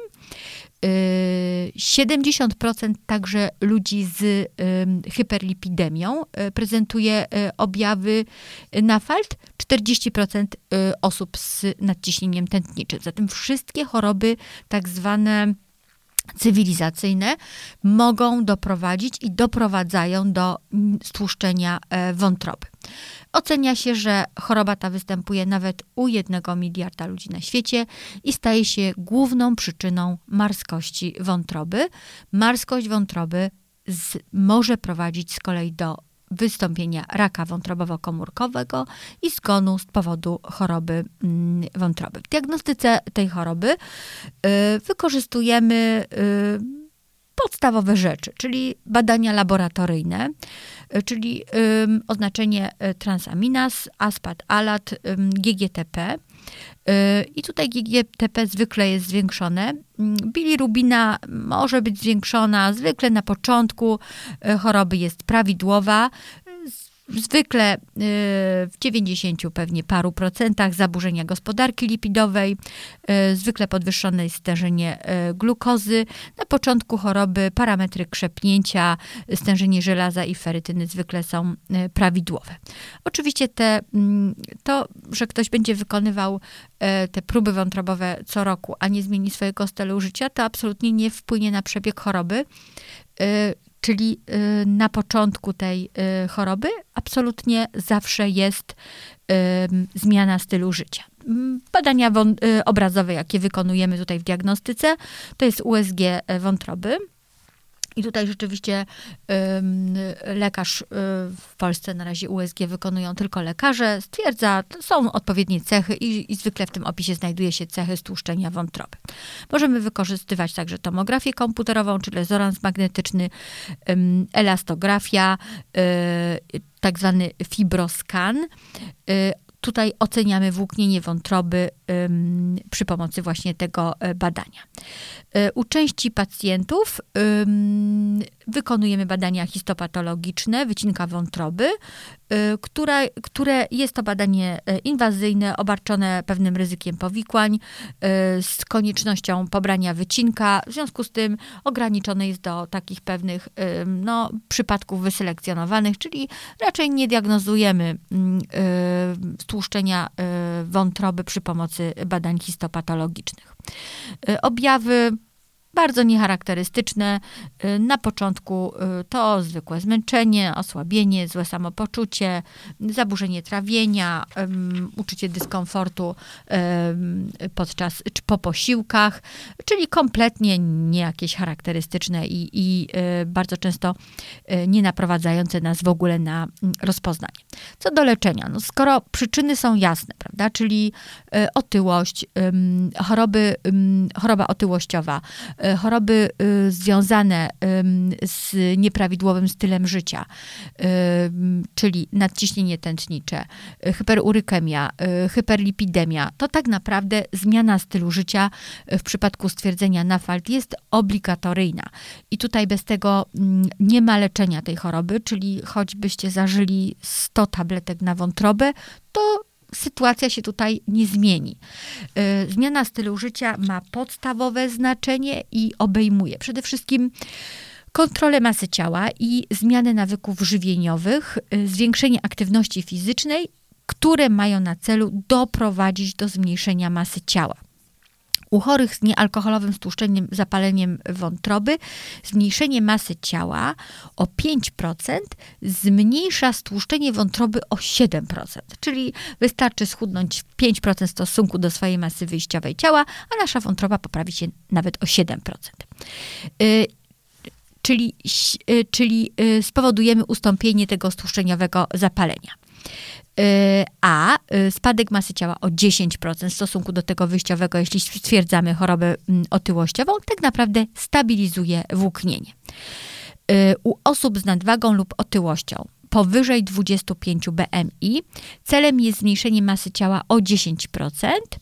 A: siedemdziesiąt procent także ludzi z hyperlipidemią prezentuje objawy nafalt, czterdzieści procent osób z nadciśnieniem tętniczym. Zatem wszystkie choroby tak zwane cywilizacyjne mogą doprowadzić i doprowadzają do stłuszczenia wątroby. Ocenia się, że choroba ta występuje nawet u jednego miliarda ludzi na świecie i staje się główną przyczyną marskości wątroby. Marskość wątroby z, może prowadzić z kolei do wystąpienia raka wątrobowo-komórkowego i zgonu z powodu choroby wątroby. W diagnostyce tej choroby y, wykorzystujemy y, podstawowe rzeczy, czyli badania laboratoryjne, y, czyli y, oznaczenie transaminaz, aspat, alat, y, G G T P. I tutaj G G T P zwykle jest zwiększone. Bilirubina może być zwiększona, zwykle na początku choroby jest prawidłowa. Zwykle w dziewięćdziesięciu pewnie paru procentach zaburzenia gospodarki lipidowej, zwykle podwyższone jest stężenie glukozy. Na początku choroby parametry krzepnięcia, stężenie żelaza i ferytyny zwykle są prawidłowe. Oczywiście te, to, że ktoś będzie wykonywał te próby wątrobowe co roku, a nie zmieni swojego stylu życia, to absolutnie nie wpłynie na przebieg choroby. Czyli na początku tej choroby absolutnie zawsze jest zmiana stylu życia. Badania obrazowe, jakie wykonujemy tutaj w diagnostyce, to jest U S G wątroby. I tutaj rzeczywiście um, lekarz y, w Polsce na razie U S G wykonują tylko lekarze, stwierdza, są odpowiednie cechy i, i zwykle w tym opisie znajduje się cechy stłuszczenia wątroby. Możemy wykorzystywać także tomografię komputerową, czy rezonans magnetyczny, um, elastografia, y, tak zwany fibroskan. Y, Tutaj oceniamy włóknienie wątroby ym, przy pomocy właśnie tego badania. Y, u części pacjentów ym, wykonujemy badania histopatologiczne, wycinka wątroby, y, które, które jest to badanie inwazyjne, obarczone pewnym ryzykiem powikłań, y, z koniecznością pobrania wycinka. W związku z tym ograniczone jest do takich pewnych y, no, przypadków wyselekcjonowanych, czyli raczej nie diagnozujemy y, stłuszczenia wątroby przy pomocy badań histopatologicznych. Objawy bardzo niecharakterystyczne. Na początku to zwykłe zmęczenie, osłabienie, złe samopoczucie, zaburzenie trawienia, um, uczucie dyskomfortu um, podczas czy po posiłkach, czyli kompletnie nie jakieś charakterystyczne i, i y, bardzo często y, nie naprowadzające nas w ogóle na y, rozpoznanie. Co do leczenia, no skoro przyczyny są jasne, prawda, czyli y, otyłość, y, choroby, y, choroba otyłościowa, y, choroby y, związane y, z nieprawidłowym stylem życia, y, czyli nadciśnienie tętnicze, y, hiperurykemia, y, hyperlipidemia, to tak naprawdę zmiana stylu życia w przypadku stwierdzenia NAFALT jest obligatoryjna. I tutaj bez tego nie ma leczenia tej choroby, czyli choćbyście zażyli sto tabletek na wątrobę, to sytuacja się tutaj nie zmieni. Zmiana stylu życia ma podstawowe znaczenie i obejmuje przede wszystkim kontrolę masy ciała i zmianę nawyków żywieniowych, zwiększenie aktywności fizycznej, które mają na celu doprowadzić do zmniejszenia masy ciała. U chorych z niealkoholowym stłuszczeniem, zapaleniem wątroby, zmniejszenie masy ciała o pięć procent zmniejsza stłuszczenie wątroby o siedem procent. Czyli wystarczy schudnąć pięć procent w stosunku do swojej masy wyjściowej ciała, a nasza wątroba poprawi się nawet o siedem procent. Yy, czyli, yy, czyli yy, spowodujemy ustąpienie tego stłuszczeniowego zapalenia. A spadek masy ciała o dziesięć procent w stosunku do tego wyjściowego, jeśli stwierdzamy chorobę otyłościową, tak naprawdę stabilizuje włóknienie. U osób z nadwagą lub otyłością powyżej dwadzieścia pięć B M I celem jest zmniejszenie masy ciała o dziesięć procent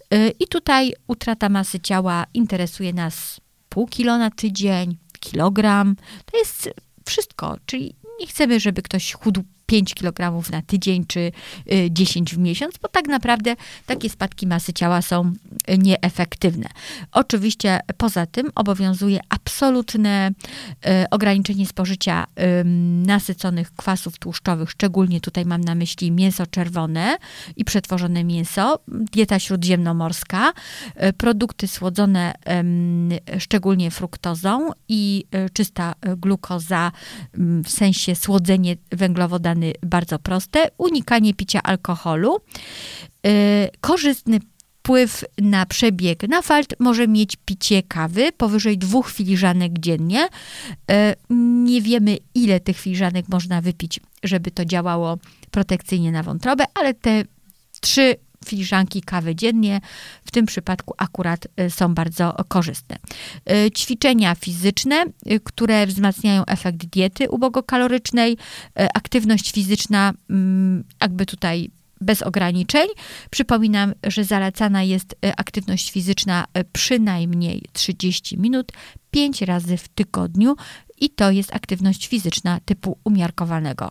A: i tutaj utrata masy ciała interesuje nas pół kilo na tydzień, kilogram, to jest wszystko, czyli nie chcemy, żeby ktoś chudł pięć kilogramów na tydzień czy dziesięć w miesiąc, bo tak naprawdę takie spadki masy ciała są nieefektywne. Oczywiście poza tym obowiązuje absolutne ograniczenie spożycia nasyconych kwasów tłuszczowych, szczególnie tutaj mam na myśli mięso czerwone i przetworzone mięso, dieta śródziemnomorska, produkty słodzone szczególnie fruktozą i czysta glukoza, w sensie słodzenie węglowodany bardzo proste, unikanie picia alkoholu. Yy, korzystny wpływ na przebieg NAFALT może mieć picie kawy powyżej dwóch filiżanek dziennie. Yy, nie wiemy, ile tych filiżanek można wypić, żeby to działało protekcyjnie na wątrobę, ale te trzy filiżanki kawy dziennie w tym przypadku akurat są bardzo korzystne. Ćwiczenia fizyczne, które wzmacniają efekt diety ubogokalorycznej, aktywność fizyczna jakby tutaj bez ograniczeń. Przypominam, że zalecana jest aktywność fizyczna przynajmniej trzydzieści minut, pięć razy w tygodniu i to jest aktywność fizyczna typu umiarkowanego.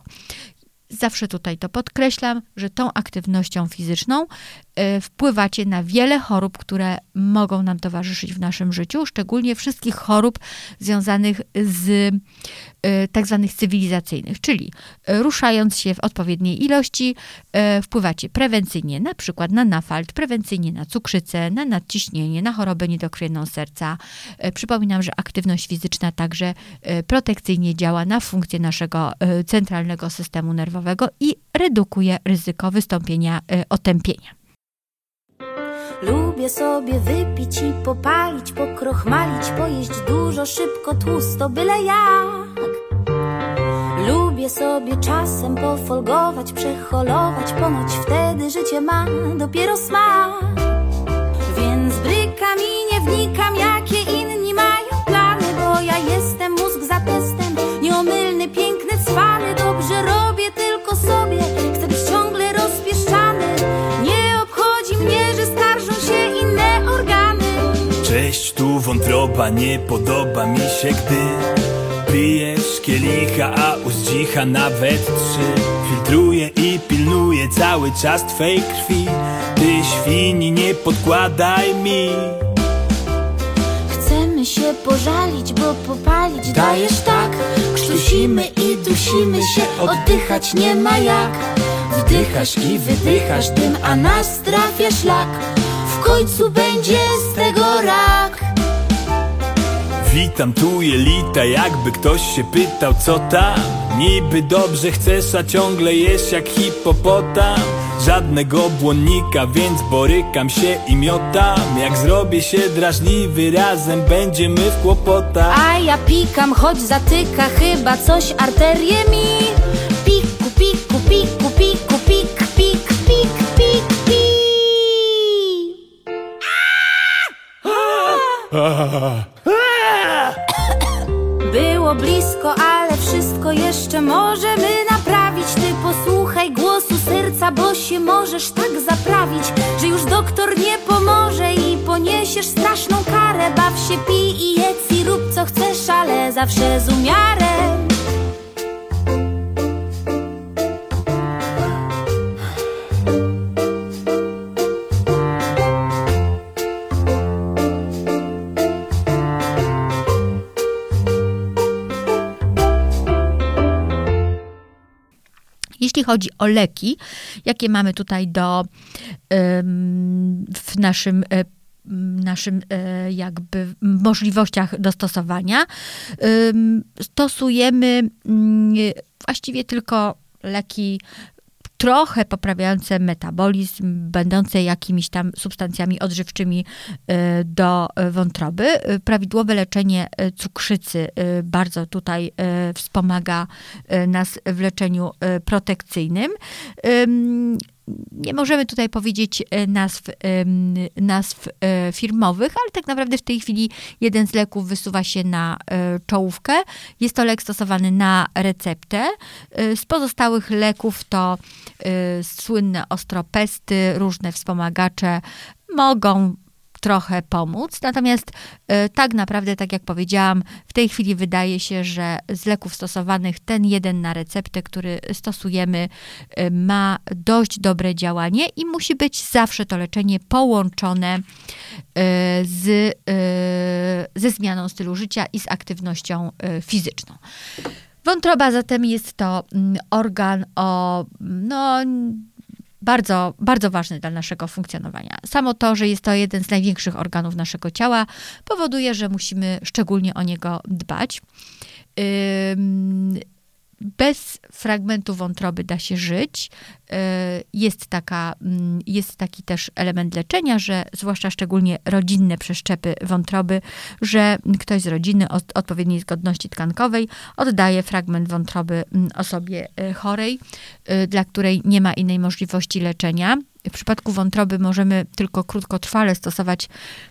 A: Zawsze tutaj to podkreślam, że tą aktywnością fizyczną y, wpływacie na wiele chorób, które mogą nam towarzyszyć w naszym życiu, szczególnie wszystkich chorób związanych z y, tak zwanych cywilizacyjnych, czyli y, ruszając się w odpowiedniej ilości y, wpływacie prewencyjnie na przykład na NAFALT, prewencyjnie na cukrzycę, na nadciśnienie, na chorobę niedokrwienną serca. Y, przypominam, że aktywność fizyczna także y, protekcyjnie działa na funkcję naszego y, centralnego systemu nerwowego i redukuje ryzyko wystąpienia y, otępienia.
C: Lubię sobie wypić i popalić, pokrochmalić, pojeść dużo, szybko, tłusto, byle jak. Lubię sobie czasem pofolgować, przeholować, ponoć wtedy życie ma dopiero smak. Więc brykam i nie wnikam, jakie inni mają plany, bo ja jestem mózg za testem, nieomylny, piękny, cwany. Dobrze robię tylko sobie, chcę być ciągle rozpieszczany. Nie obchodzi mnie, że skarżą się inne organy.
D: Cześć, tu wątroba, nie podoba mi się, gdy pijesz kielicha, a uzdzicha nawet trzy. Filtruję i pilnuję cały czas twej krwi. Ty świni, nie podkładaj mi.
C: Chcemy się pożalić, bo popalić dajesz tak. Krztusimy i dusimy się, oddychać nie ma jak. Wdychasz i wydychasz dym, a nas trafia szlak. W końcu będzie z tego rak.
D: Witam tu jelita, jakby ktoś się pytał co tam. Niby dobrze chcesz, a ciągle jesz jak hipopotam. Żadnego błonnika, więc borykam się i miotam. Jak zrobię się drażliwy, razem będziemy w kłopotach.
C: A ja pikam, choć zatyka chyba coś arterię mi. Piku, piku, piku, piku, pik, pik, pik, pik, pik. Było blisko, ale wszystko jeszcze możemy naprawić. Ty posłuchaj głosu serca, bo się możesz tak zaprawić, że już doktor nie pomoże i poniesiesz straszną karę. Baw się, pij i jedz i rób co chcesz, ale zawsze z umiarem.
A: Jeśli chodzi o leki, jakie mamy tutaj do, w naszym, naszym jakby możliwościach dostosowania, stosujemy właściwie tylko leki trochę poprawiające metabolizm, będące jakimiś tam substancjami odżywczymi do wątroby. Prawidłowe leczenie cukrzycy bardzo tutaj wspomaga nas w leczeniu protekcyjnym. Nie możemy tutaj powiedzieć nazw, nazw firmowych, ale tak naprawdę w tej chwili jeden z leków wysuwa się na czołówkę. Jest to lek stosowany na receptę. Z pozostałych leków to słynne ostropesty, różne wspomagacze mogą trochę pomóc. Natomiast tak naprawdę, tak jak powiedziałam, w tej chwili wydaje się, że z leków stosowanych ten jeden na receptę, który stosujemy, ma dość dobre działanie i musi być zawsze to leczenie połączone z, ze zmianą stylu życia i z aktywnością fizyczną. Wątroba zatem jest to organ o no, bardzo, bardzo ważny dla naszego funkcjonowania. Samo to, że jest to jeden z największych organów naszego ciała, powoduje, że musimy szczególnie o niego dbać. Bez fragmentu wątroby da się żyć. Jest, taka, jest taki też element leczenia, że zwłaszcza szczególnie rodzinne przeszczepy wątroby, że ktoś z rodziny o odpowiedniej zgodności tkankowej oddaje fragment wątroby osobie chorej, dla której nie ma innej możliwości leczenia. W przypadku wątroby możemy tylko krótkotrwale stosować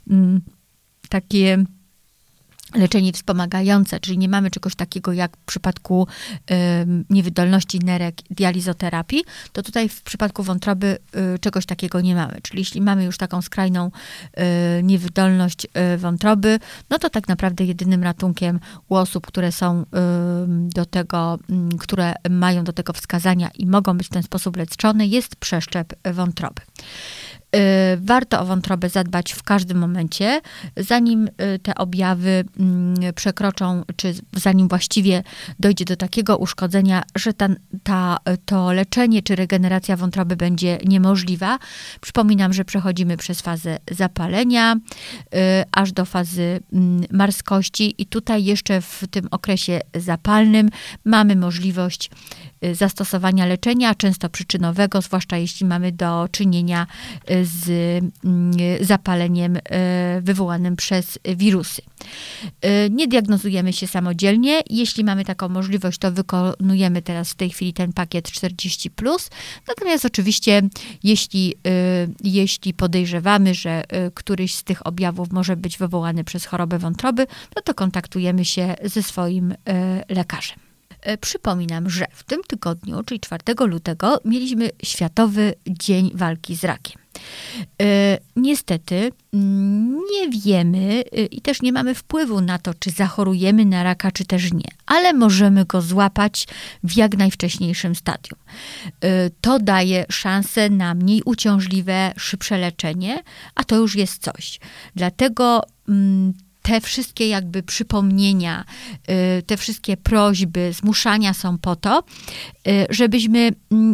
A: takie leczenie wspomagające, czyli nie mamy czegoś takiego jak w przypadku y, niewydolności nerek, dializoterapii, to tutaj w przypadku wątroby y, czegoś takiego nie mamy. Czyli jeśli mamy już taką skrajną y, niewydolność y, wątroby, no to tak naprawdę jedynym ratunkiem u osób, które są y, do tego, y, które mają do tego wskazania i mogą być w ten sposób leczone, jest przeszczep wątroby. Warto o wątrobę zadbać w każdym momencie, zanim te objawy przekroczą, czy zanim właściwie dojdzie do takiego uszkodzenia, że ta, ta, to leczenie czy regeneracja wątroby będzie niemożliwa. Przypominam, że przechodzimy przez fazę zapalenia, aż do fazy marskości i tutaj jeszcze w tym okresie zapalnym mamy możliwość zastosowania leczenia, często przyczynowego, zwłaszcza jeśli mamy do czynienia z zapaleniem wywołanym przez wirusy. Nie diagnozujemy się samodzielnie. Jeśli mamy taką możliwość, to wykonujemy teraz w tej chwili ten pakiet czterdzieści plus. Natomiast oczywiście, jeśli, jeśli podejrzewamy, że któryś z tych objawów może być wywołany przez chorobę wątroby, no to kontaktujemy się ze swoim lekarzem. Przypominam, że w tym tygodniu, czyli czwartego lutego, mieliśmy Światowy Dzień Walki z Rakiem. Niestety nie wiemy i też nie mamy wpływu na to, czy zachorujemy na raka, czy też nie, ale możemy go złapać w jak najwcześniejszym stadium. To daje szansę na mniej uciążliwe, szybsze leczenie, a to już jest coś. Dlatego te wszystkie jakby przypomnienia, te wszystkie prośby, zmuszania są po to, żebyśmy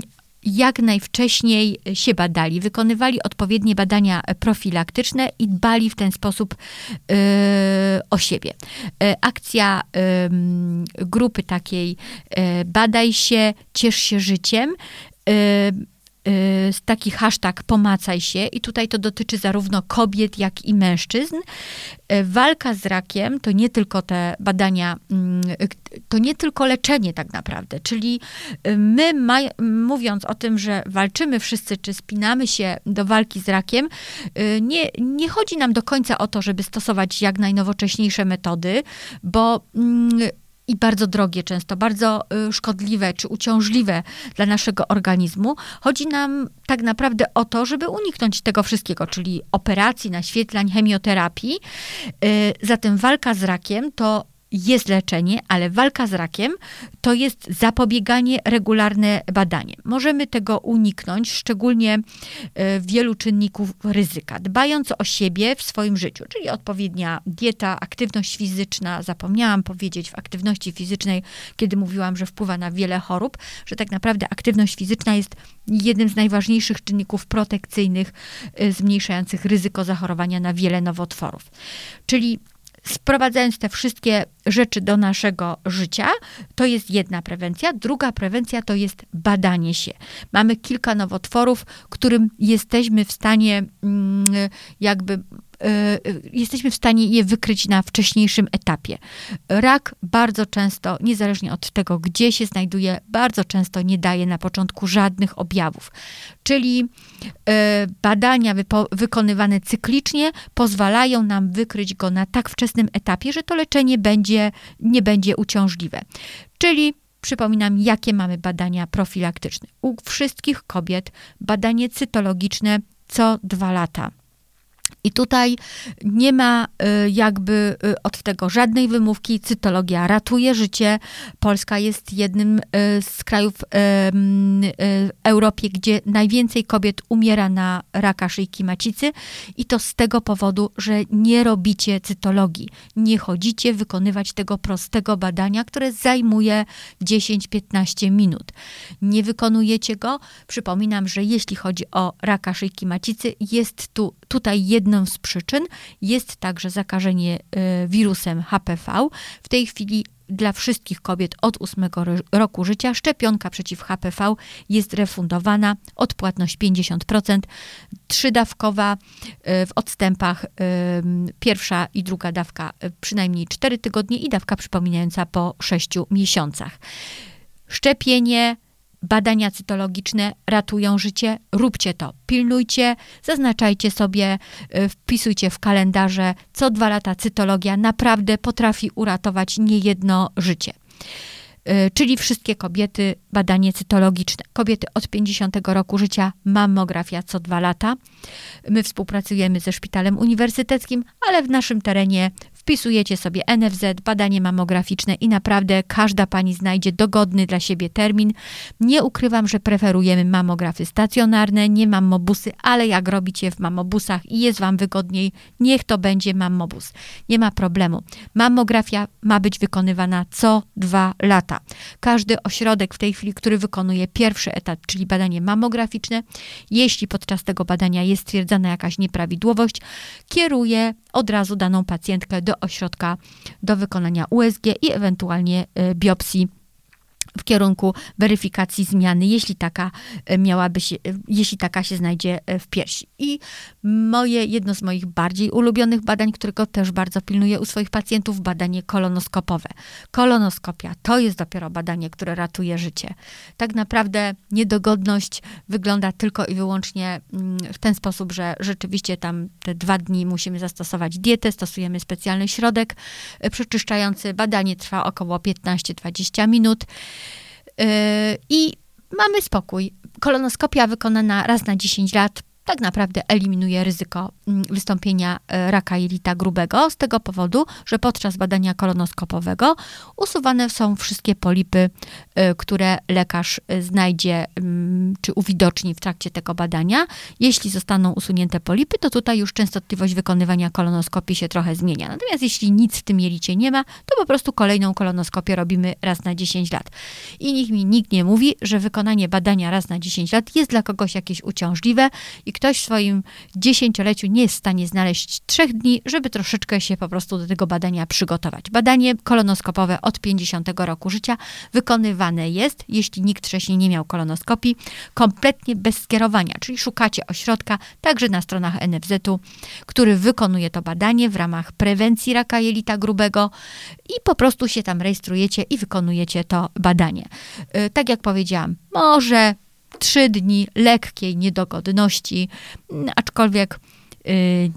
A: jak najwcześniej się badali, wykonywali odpowiednie badania profilaktyczne i dbali w ten sposób y, o siebie. Y, akcja y, grupy takiej y, Badaj się, ciesz się życiem, y, taki hashtag pomacaj się i tutaj to dotyczy zarówno kobiet, jak i mężczyzn. Walka z rakiem to nie tylko te badania, to nie tylko leczenie tak naprawdę, czyli my maj, mówiąc o tym, że walczymy wszyscy, czy spinamy się do walki z rakiem, nie, nie chodzi nam do końca o to, żeby stosować jak najnowocześniejsze metody, bo i bardzo drogie często, bardzo szkodliwe czy uciążliwe dla naszego organizmu. Chodzi nam tak naprawdę o to, żeby uniknąć tego wszystkiego, czyli operacji, naświetlań, chemioterapii. Zatem walka z rakiem to jest leczenie, ale walka z rakiem to jest zapobieganie, regularne badanie. Możemy tego uniknąć, szczególnie wielu czynników ryzyka, dbając o siebie w swoim życiu, czyli odpowiednia dieta, aktywność fizyczna. Zapomniałam powiedzieć w aktywności fizycznej, kiedy mówiłam, że wpływa na wiele chorób, że tak naprawdę aktywność fizyczna jest jednym z najważniejszych czynników protekcyjnych zmniejszających ryzyko zachorowania na wiele nowotworów. Czyli sprowadzając te wszystkie rzeczy do naszego życia, to jest jedna prewencja. Druga prewencja to jest badanie się. Mamy kilka nowotworów, którym jesteśmy w stanie jakby jesteśmy w stanie je wykryć na wcześniejszym etapie. Rak bardzo często, niezależnie od tego, gdzie się znajduje, bardzo często nie daje na początku żadnych objawów. Czyli badania wypo- wykonywane cyklicznie pozwalają nam wykryć go na tak wczesnym etapie, że to leczenie będzie, nie będzie uciążliwe. Czyli przypominam, jakie mamy badania profilaktyczne. U wszystkich kobiet badanie cytologiczne co dwa lata. I tutaj nie ma jakby od tego żadnej wymówki. Cytologia ratuje życie. Polska jest jednym z krajów w Europie, gdzie najwięcej kobiet umiera na raka szyjki macicy i to z tego powodu, że nie robicie cytologii. Nie chodzicie wykonywać tego prostego badania, które zajmuje dziesięć do piętnastu minut. Nie wykonujecie go. Przypominam, że jeśli chodzi o raka szyjki macicy, jest tu tutaj jedną z przyczyn jest także zakażenie wirusem H P V. W tej chwili dla wszystkich kobiet od ósmego roku życia szczepionka przeciw H P V jest refundowana, odpłatność pięćdziesiąt procent, trzydawkowa w odstępach, pierwsza i druga dawka przynajmniej cztery tygodnie i dawka przypominająca po sześciu miesiącach. Szczepienie, badania cytologiczne ratują życie, róbcie to, pilnujcie, zaznaczajcie sobie, wpisujcie w kalendarze, co dwa lata cytologia naprawdę potrafi uratować niejedno życie. Czyli wszystkie kobiety, badanie cytologiczne. Kobiety od pięćdziesiątego roku życia, mammografia co dwa lata. My współpracujemy ze Szpitalem Uniwersyteckim, ale w naszym terenie wpisujecie sobie N F Z, badanie mammograficzne i naprawdę każda pani znajdzie dogodny dla siebie termin. Nie ukrywam, że preferujemy mammografy stacjonarne, nie mammobusy, ale jak robicie w mammobusach i jest wam wygodniej, niech to będzie mammobus. Nie ma problemu. Mammografia ma być wykonywana co dwa lata. Każdy ośrodek w tej chwili, który wykonuje pierwszy etap, czyli badanie mammograficzne, jeśli podczas tego badania jest stwierdzona jakaś nieprawidłowość, kieruje od razu daną pacjentkę do ośrodka do wykonania U S G i ewentualnie biopsji w kierunku weryfikacji zmiany, jeśli taka miałaby się, jeśli taka się znajdzie w piersi. I moje, jedno z moich bardziej ulubionych badań, którego też bardzo pilnuję u swoich pacjentów, badanie kolonoskopowe. Kolonoskopia to jest dopiero badanie, które ratuje życie. Tak naprawdę niedogodność wygląda tylko i wyłącznie w ten sposób, że rzeczywiście tam te dwa dni musimy zastosować dietę, stosujemy specjalny środek przeczyszczający. Badanie trwa około piętnaście do dwudziestu minut. I mamy spokój. Kolonoskopia wykonana raz na dziesięć lat tak naprawdę eliminuje ryzyko wystąpienia raka jelita grubego z tego powodu, że podczas badania kolonoskopowego usuwane są wszystkie polipy, które lekarz znajdzie czy uwidoczni w trakcie tego badania. Jeśli zostaną usunięte polipy, to tutaj już częstotliwość wykonywania kolonoskopii się trochę zmienia. Natomiast jeśli nic w tym jelicie nie ma, to po prostu kolejną kolonoskopię robimy raz na dziesięć lat. I nikt mi nikt nie mówi, że wykonanie badania raz na dziesięć lat jest dla kogoś jakieś uciążliwe i ktoś w swoim dziesięcioleciu nie jest w stanie znaleźć trzech dni, żeby troszeczkę się po prostu do tego badania przygotować. Badanie kolonoskopowe od pięćdziesiątego roku życia wykonywane jest, jeśli nikt wcześniej nie miał kolonoskopii, kompletnie bez skierowania, czyli szukacie ośrodka, także na stronach en ef zetu, który wykonuje to badanie w ramach prewencji raka jelita grubego i po prostu się tam rejestrujecie i wykonujecie to badanie. Yy, tak jak powiedziałam, może trzy dni lekkiej niedogodności, aczkolwiek yy,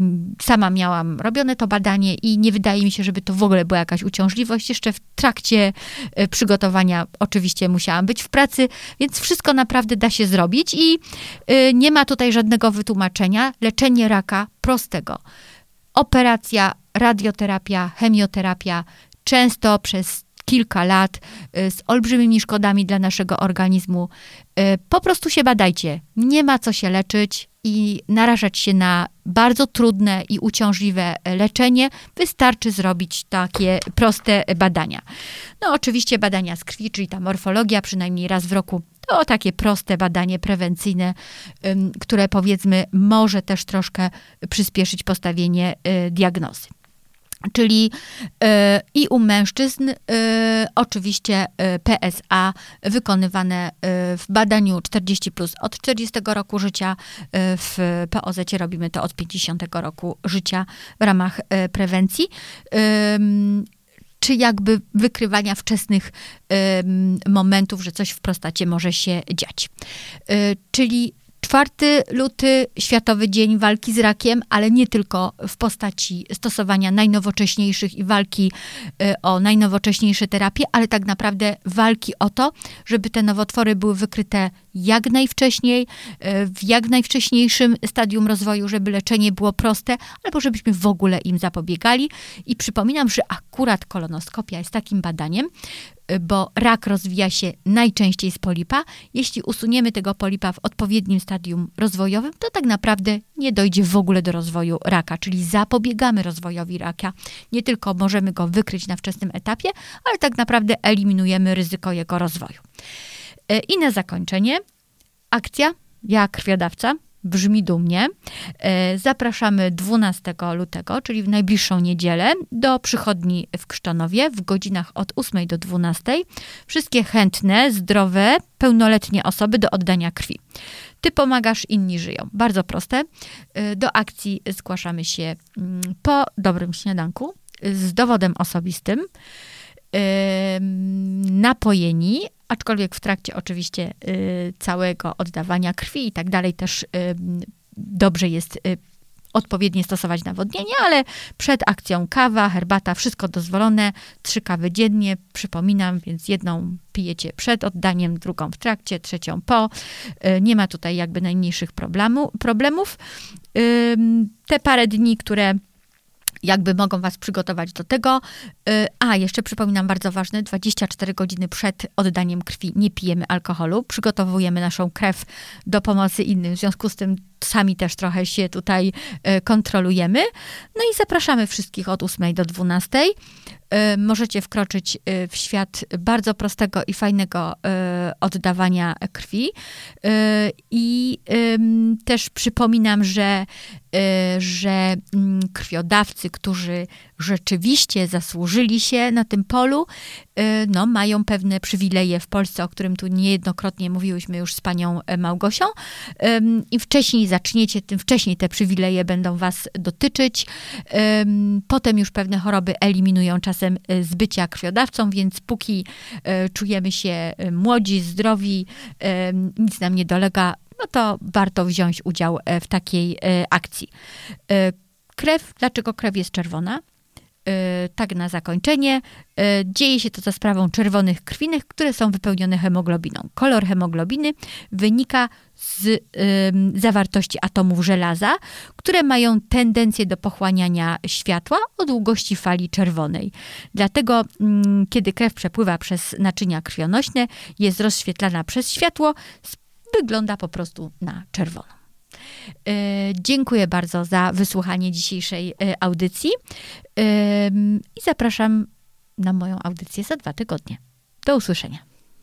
A: sama miałam robione to badanie i nie wydaje mi się, żeby to w ogóle była jakaś uciążliwość. Jeszcze w trakcie yy, przygotowania oczywiście musiałam być w pracy, więc wszystko naprawdę da się zrobić i yy, nie ma tutaj żadnego wytłumaczenia. Leczenie raka prostego. Operacja, radioterapia, chemioterapia, często przez kilka lat z olbrzymimi szkodami dla naszego organizmu. Po prostu się badajcie. Nie ma co się leczyć i narażać się na bardzo trudne i uciążliwe leczenie. Wystarczy zrobić takie proste badania. No oczywiście badania z krwi, czyli ta morfologia przynajmniej raz w roku. To takie proste badanie prewencyjne, które powiedzmy może też troszkę przyspieszyć postawienie diagnozy. Czyli y, i u mężczyzn y, oczywiście y, P S A wykonywane y, w badaniu czterdzieści plus od czterdziestego roku życia, y, w P O Z-cie robimy to od pięćdziesiątego roku życia w ramach y, prewencji. Y, czy jakby wykrywania wczesnych y, momentów, że coś w prostacie może się dziać. Y, czyli czwartego lutego, Światowy Dzień Walki z Rakiem, ale nie tylko w postaci stosowania najnowocześniejszych i walki y, o najnowocześniejsze terapie, ale tak naprawdę walki o to, żeby te nowotwory były wykryte jak najwcześniej, y, w jak najwcześniejszym stadium rozwoju, żeby leczenie było proste, albo żebyśmy w ogóle im zapobiegali. I przypominam, że akurat kolonoskopia jest takim badaniem, bo rak rozwija się najczęściej z polipa. Jeśli usuniemy tego polipa w odpowiednim stadium rozwojowym, to tak naprawdę nie dojdzie w ogóle do rozwoju raka, czyli zapobiegamy rozwojowi raka. Nie tylko możemy go wykryć na wczesnym etapie, ale tak naprawdę eliminujemy ryzyko jego rozwoju. I na zakończenie akcja Ja krwiodawca. Brzmi dumnie. Zapraszamy dwunastego lutego, czyli w najbliższą niedzielę, do przychodni w Krzczanowie w godzinach od ósmej do dwunastej. Wszystkie chętne, zdrowe, pełnoletnie osoby do oddania krwi. Ty pomagasz, inni żyją. Bardzo proste. Do akcji zgłaszamy się po dobrym śniadanku z dowodem osobistym, napojeni, aczkolwiek w trakcie oczywiście y, całego oddawania krwi i tak dalej też y, dobrze jest y, odpowiednio stosować nawodnienie, ale przed akcją kawa, herbata, wszystko dozwolone, trzy kawy dziennie, przypominam, więc jedną pijecie przed oddaniem, drugą w trakcie, trzecią po. Y, nie ma tutaj jakby najmniejszych problemu, problemów. Y, te parę dni, które jakby mogą was przygotować do tego. A, jeszcze przypominam, bardzo ważne, dwadzieścia cztery godziny przed oddaniem krwi nie pijemy alkoholu. Przygotowujemy naszą krew do pomocy innym. W związku z tym sami też trochę się tutaj kontrolujemy. No i zapraszamy wszystkich od ósmej do dwunastej. Możecie wkroczyć w świat bardzo prostego i fajnego oddawania krwi. I też przypominam, że, że krwiodawcy, którzy rzeczywiście zasłużyli się na tym polu, no, mają pewne przywileje w Polsce, o którym tu niejednokrotnie mówiłyśmy już z panią Małgosią. Im wcześniej zaczniecie, tym wcześniej te przywileje będą was dotyczyć. Potem już pewne choroby eliminują czasem z bycia krwiodawcą, więc póki czujemy się młodzi, zdrowi, nic nam nie dolega, no to warto wziąć udział w takiej akcji. Krew, dlaczego krew jest czerwona? tak na zakończenie, dzieje się to za sprawą czerwonych krwinek, które są wypełnione hemoglobiną. Kolor hemoglobiny wynika z y, zawartości atomów żelaza, które mają tendencję do pochłaniania światła o długości fali czerwonej. Dlatego, y, kiedy krew przepływa przez naczynia krwionośne, jest rozświetlana przez światło, wygląda po prostu na czerwono. Y, dziękuję bardzo za wysłuchanie dzisiejszej y, audycji y, i zapraszam na moją audycję za dwa tygodnie. Do usłyszenia.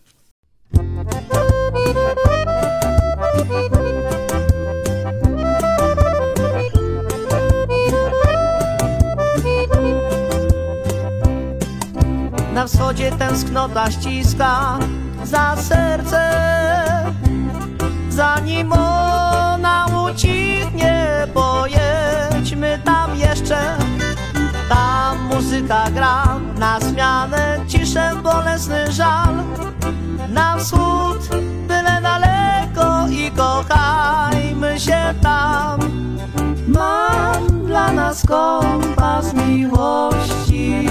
E: Na wschodzie tęsknota ściska za serce, zanim ona ucichnie, pojedźmy tam jeszcze. Tam muzyka gra na zmianę, ciszę bolesny żal. Na wschód, byle daleko i kochajmy się tam. Mam dla nas kompas miłości,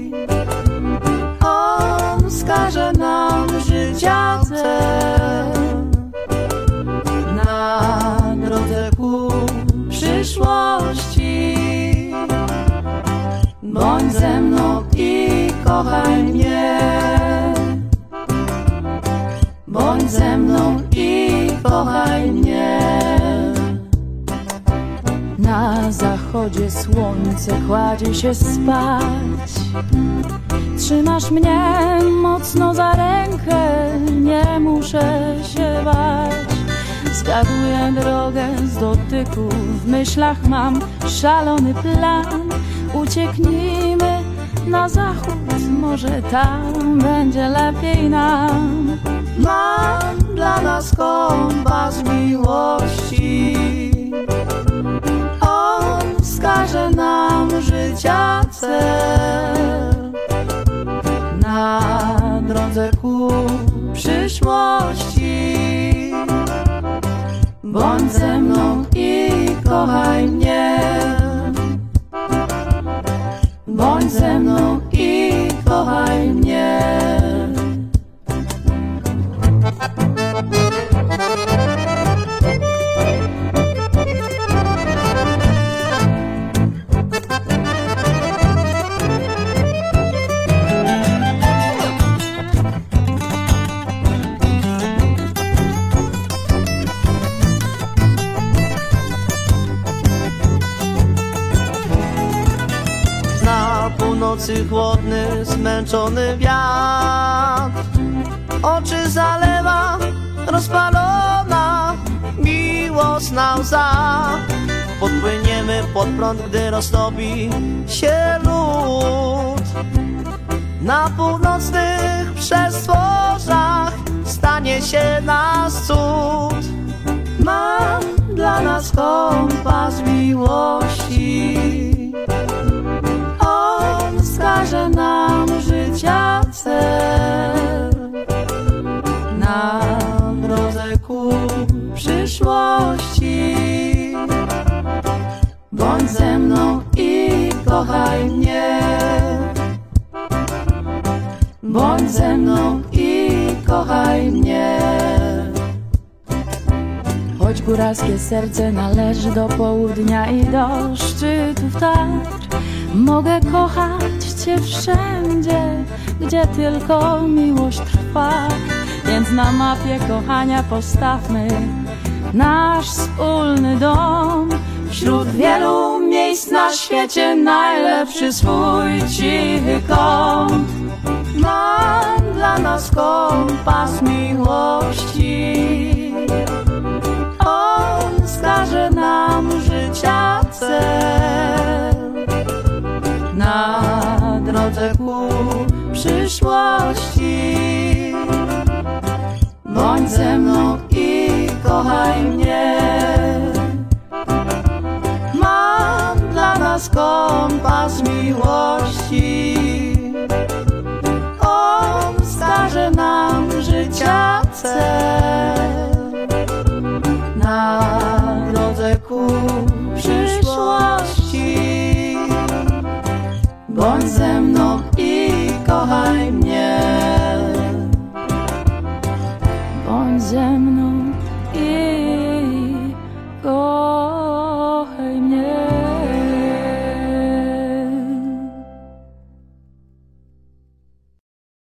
E: on wskaże nam życia cel. Na drodze ku przyszłości bądź ze mną i kochaj mnie. Bądź ze mną i kochaj mnie.
F: Na zachodzie słońce kładzie się spać. Trzymasz mnie mocno za rękę, nie muszę się bać. Zgaduję drogę z dotyku, w myślach mam szalony plan. Ucieknijmy na zachód, może tam będzie lepiej nam.
E: Mam dla nas kompas miłości, on wskaże nam życia cel. Na drodze ku przyszłości bądź ze mną i kochaj mnie. Bądź ze mną i kochaj mnie. Nocy chłodny, zmęczony wiatr, oczy zalewa rozpalona miłosna łza. Podpłyniemy pod prąd, gdy roztopi się lód. Na północnych przestworzach stanie się nas cud. Mam dla nas kompas miłości, wskaże nam życia cel. Na drodze ku przyszłości bądź ze mną i kochaj mnie. Bądź ze mną i kochaj mnie.
F: Choć góralskie serce należy do południa i do szczytów Tatr, mogę kochać Cię wszędzie, gdzie tylko miłość trwa. Więc na mapie kochania postawmy nasz wspólny dom. Wśród wielu miejsc na świecie najlepszy swój cichy kąt.
E: Mam dla nas kompas miłości, on wskaże nam życia cel. Na drodze ku przyszłości bądź ze mną i kochaj mnie. Mam dla nas kompas miłości, on wskaże nam życia cel. Na drodze ku przyszłości bądź ze mną i kochaj mnie.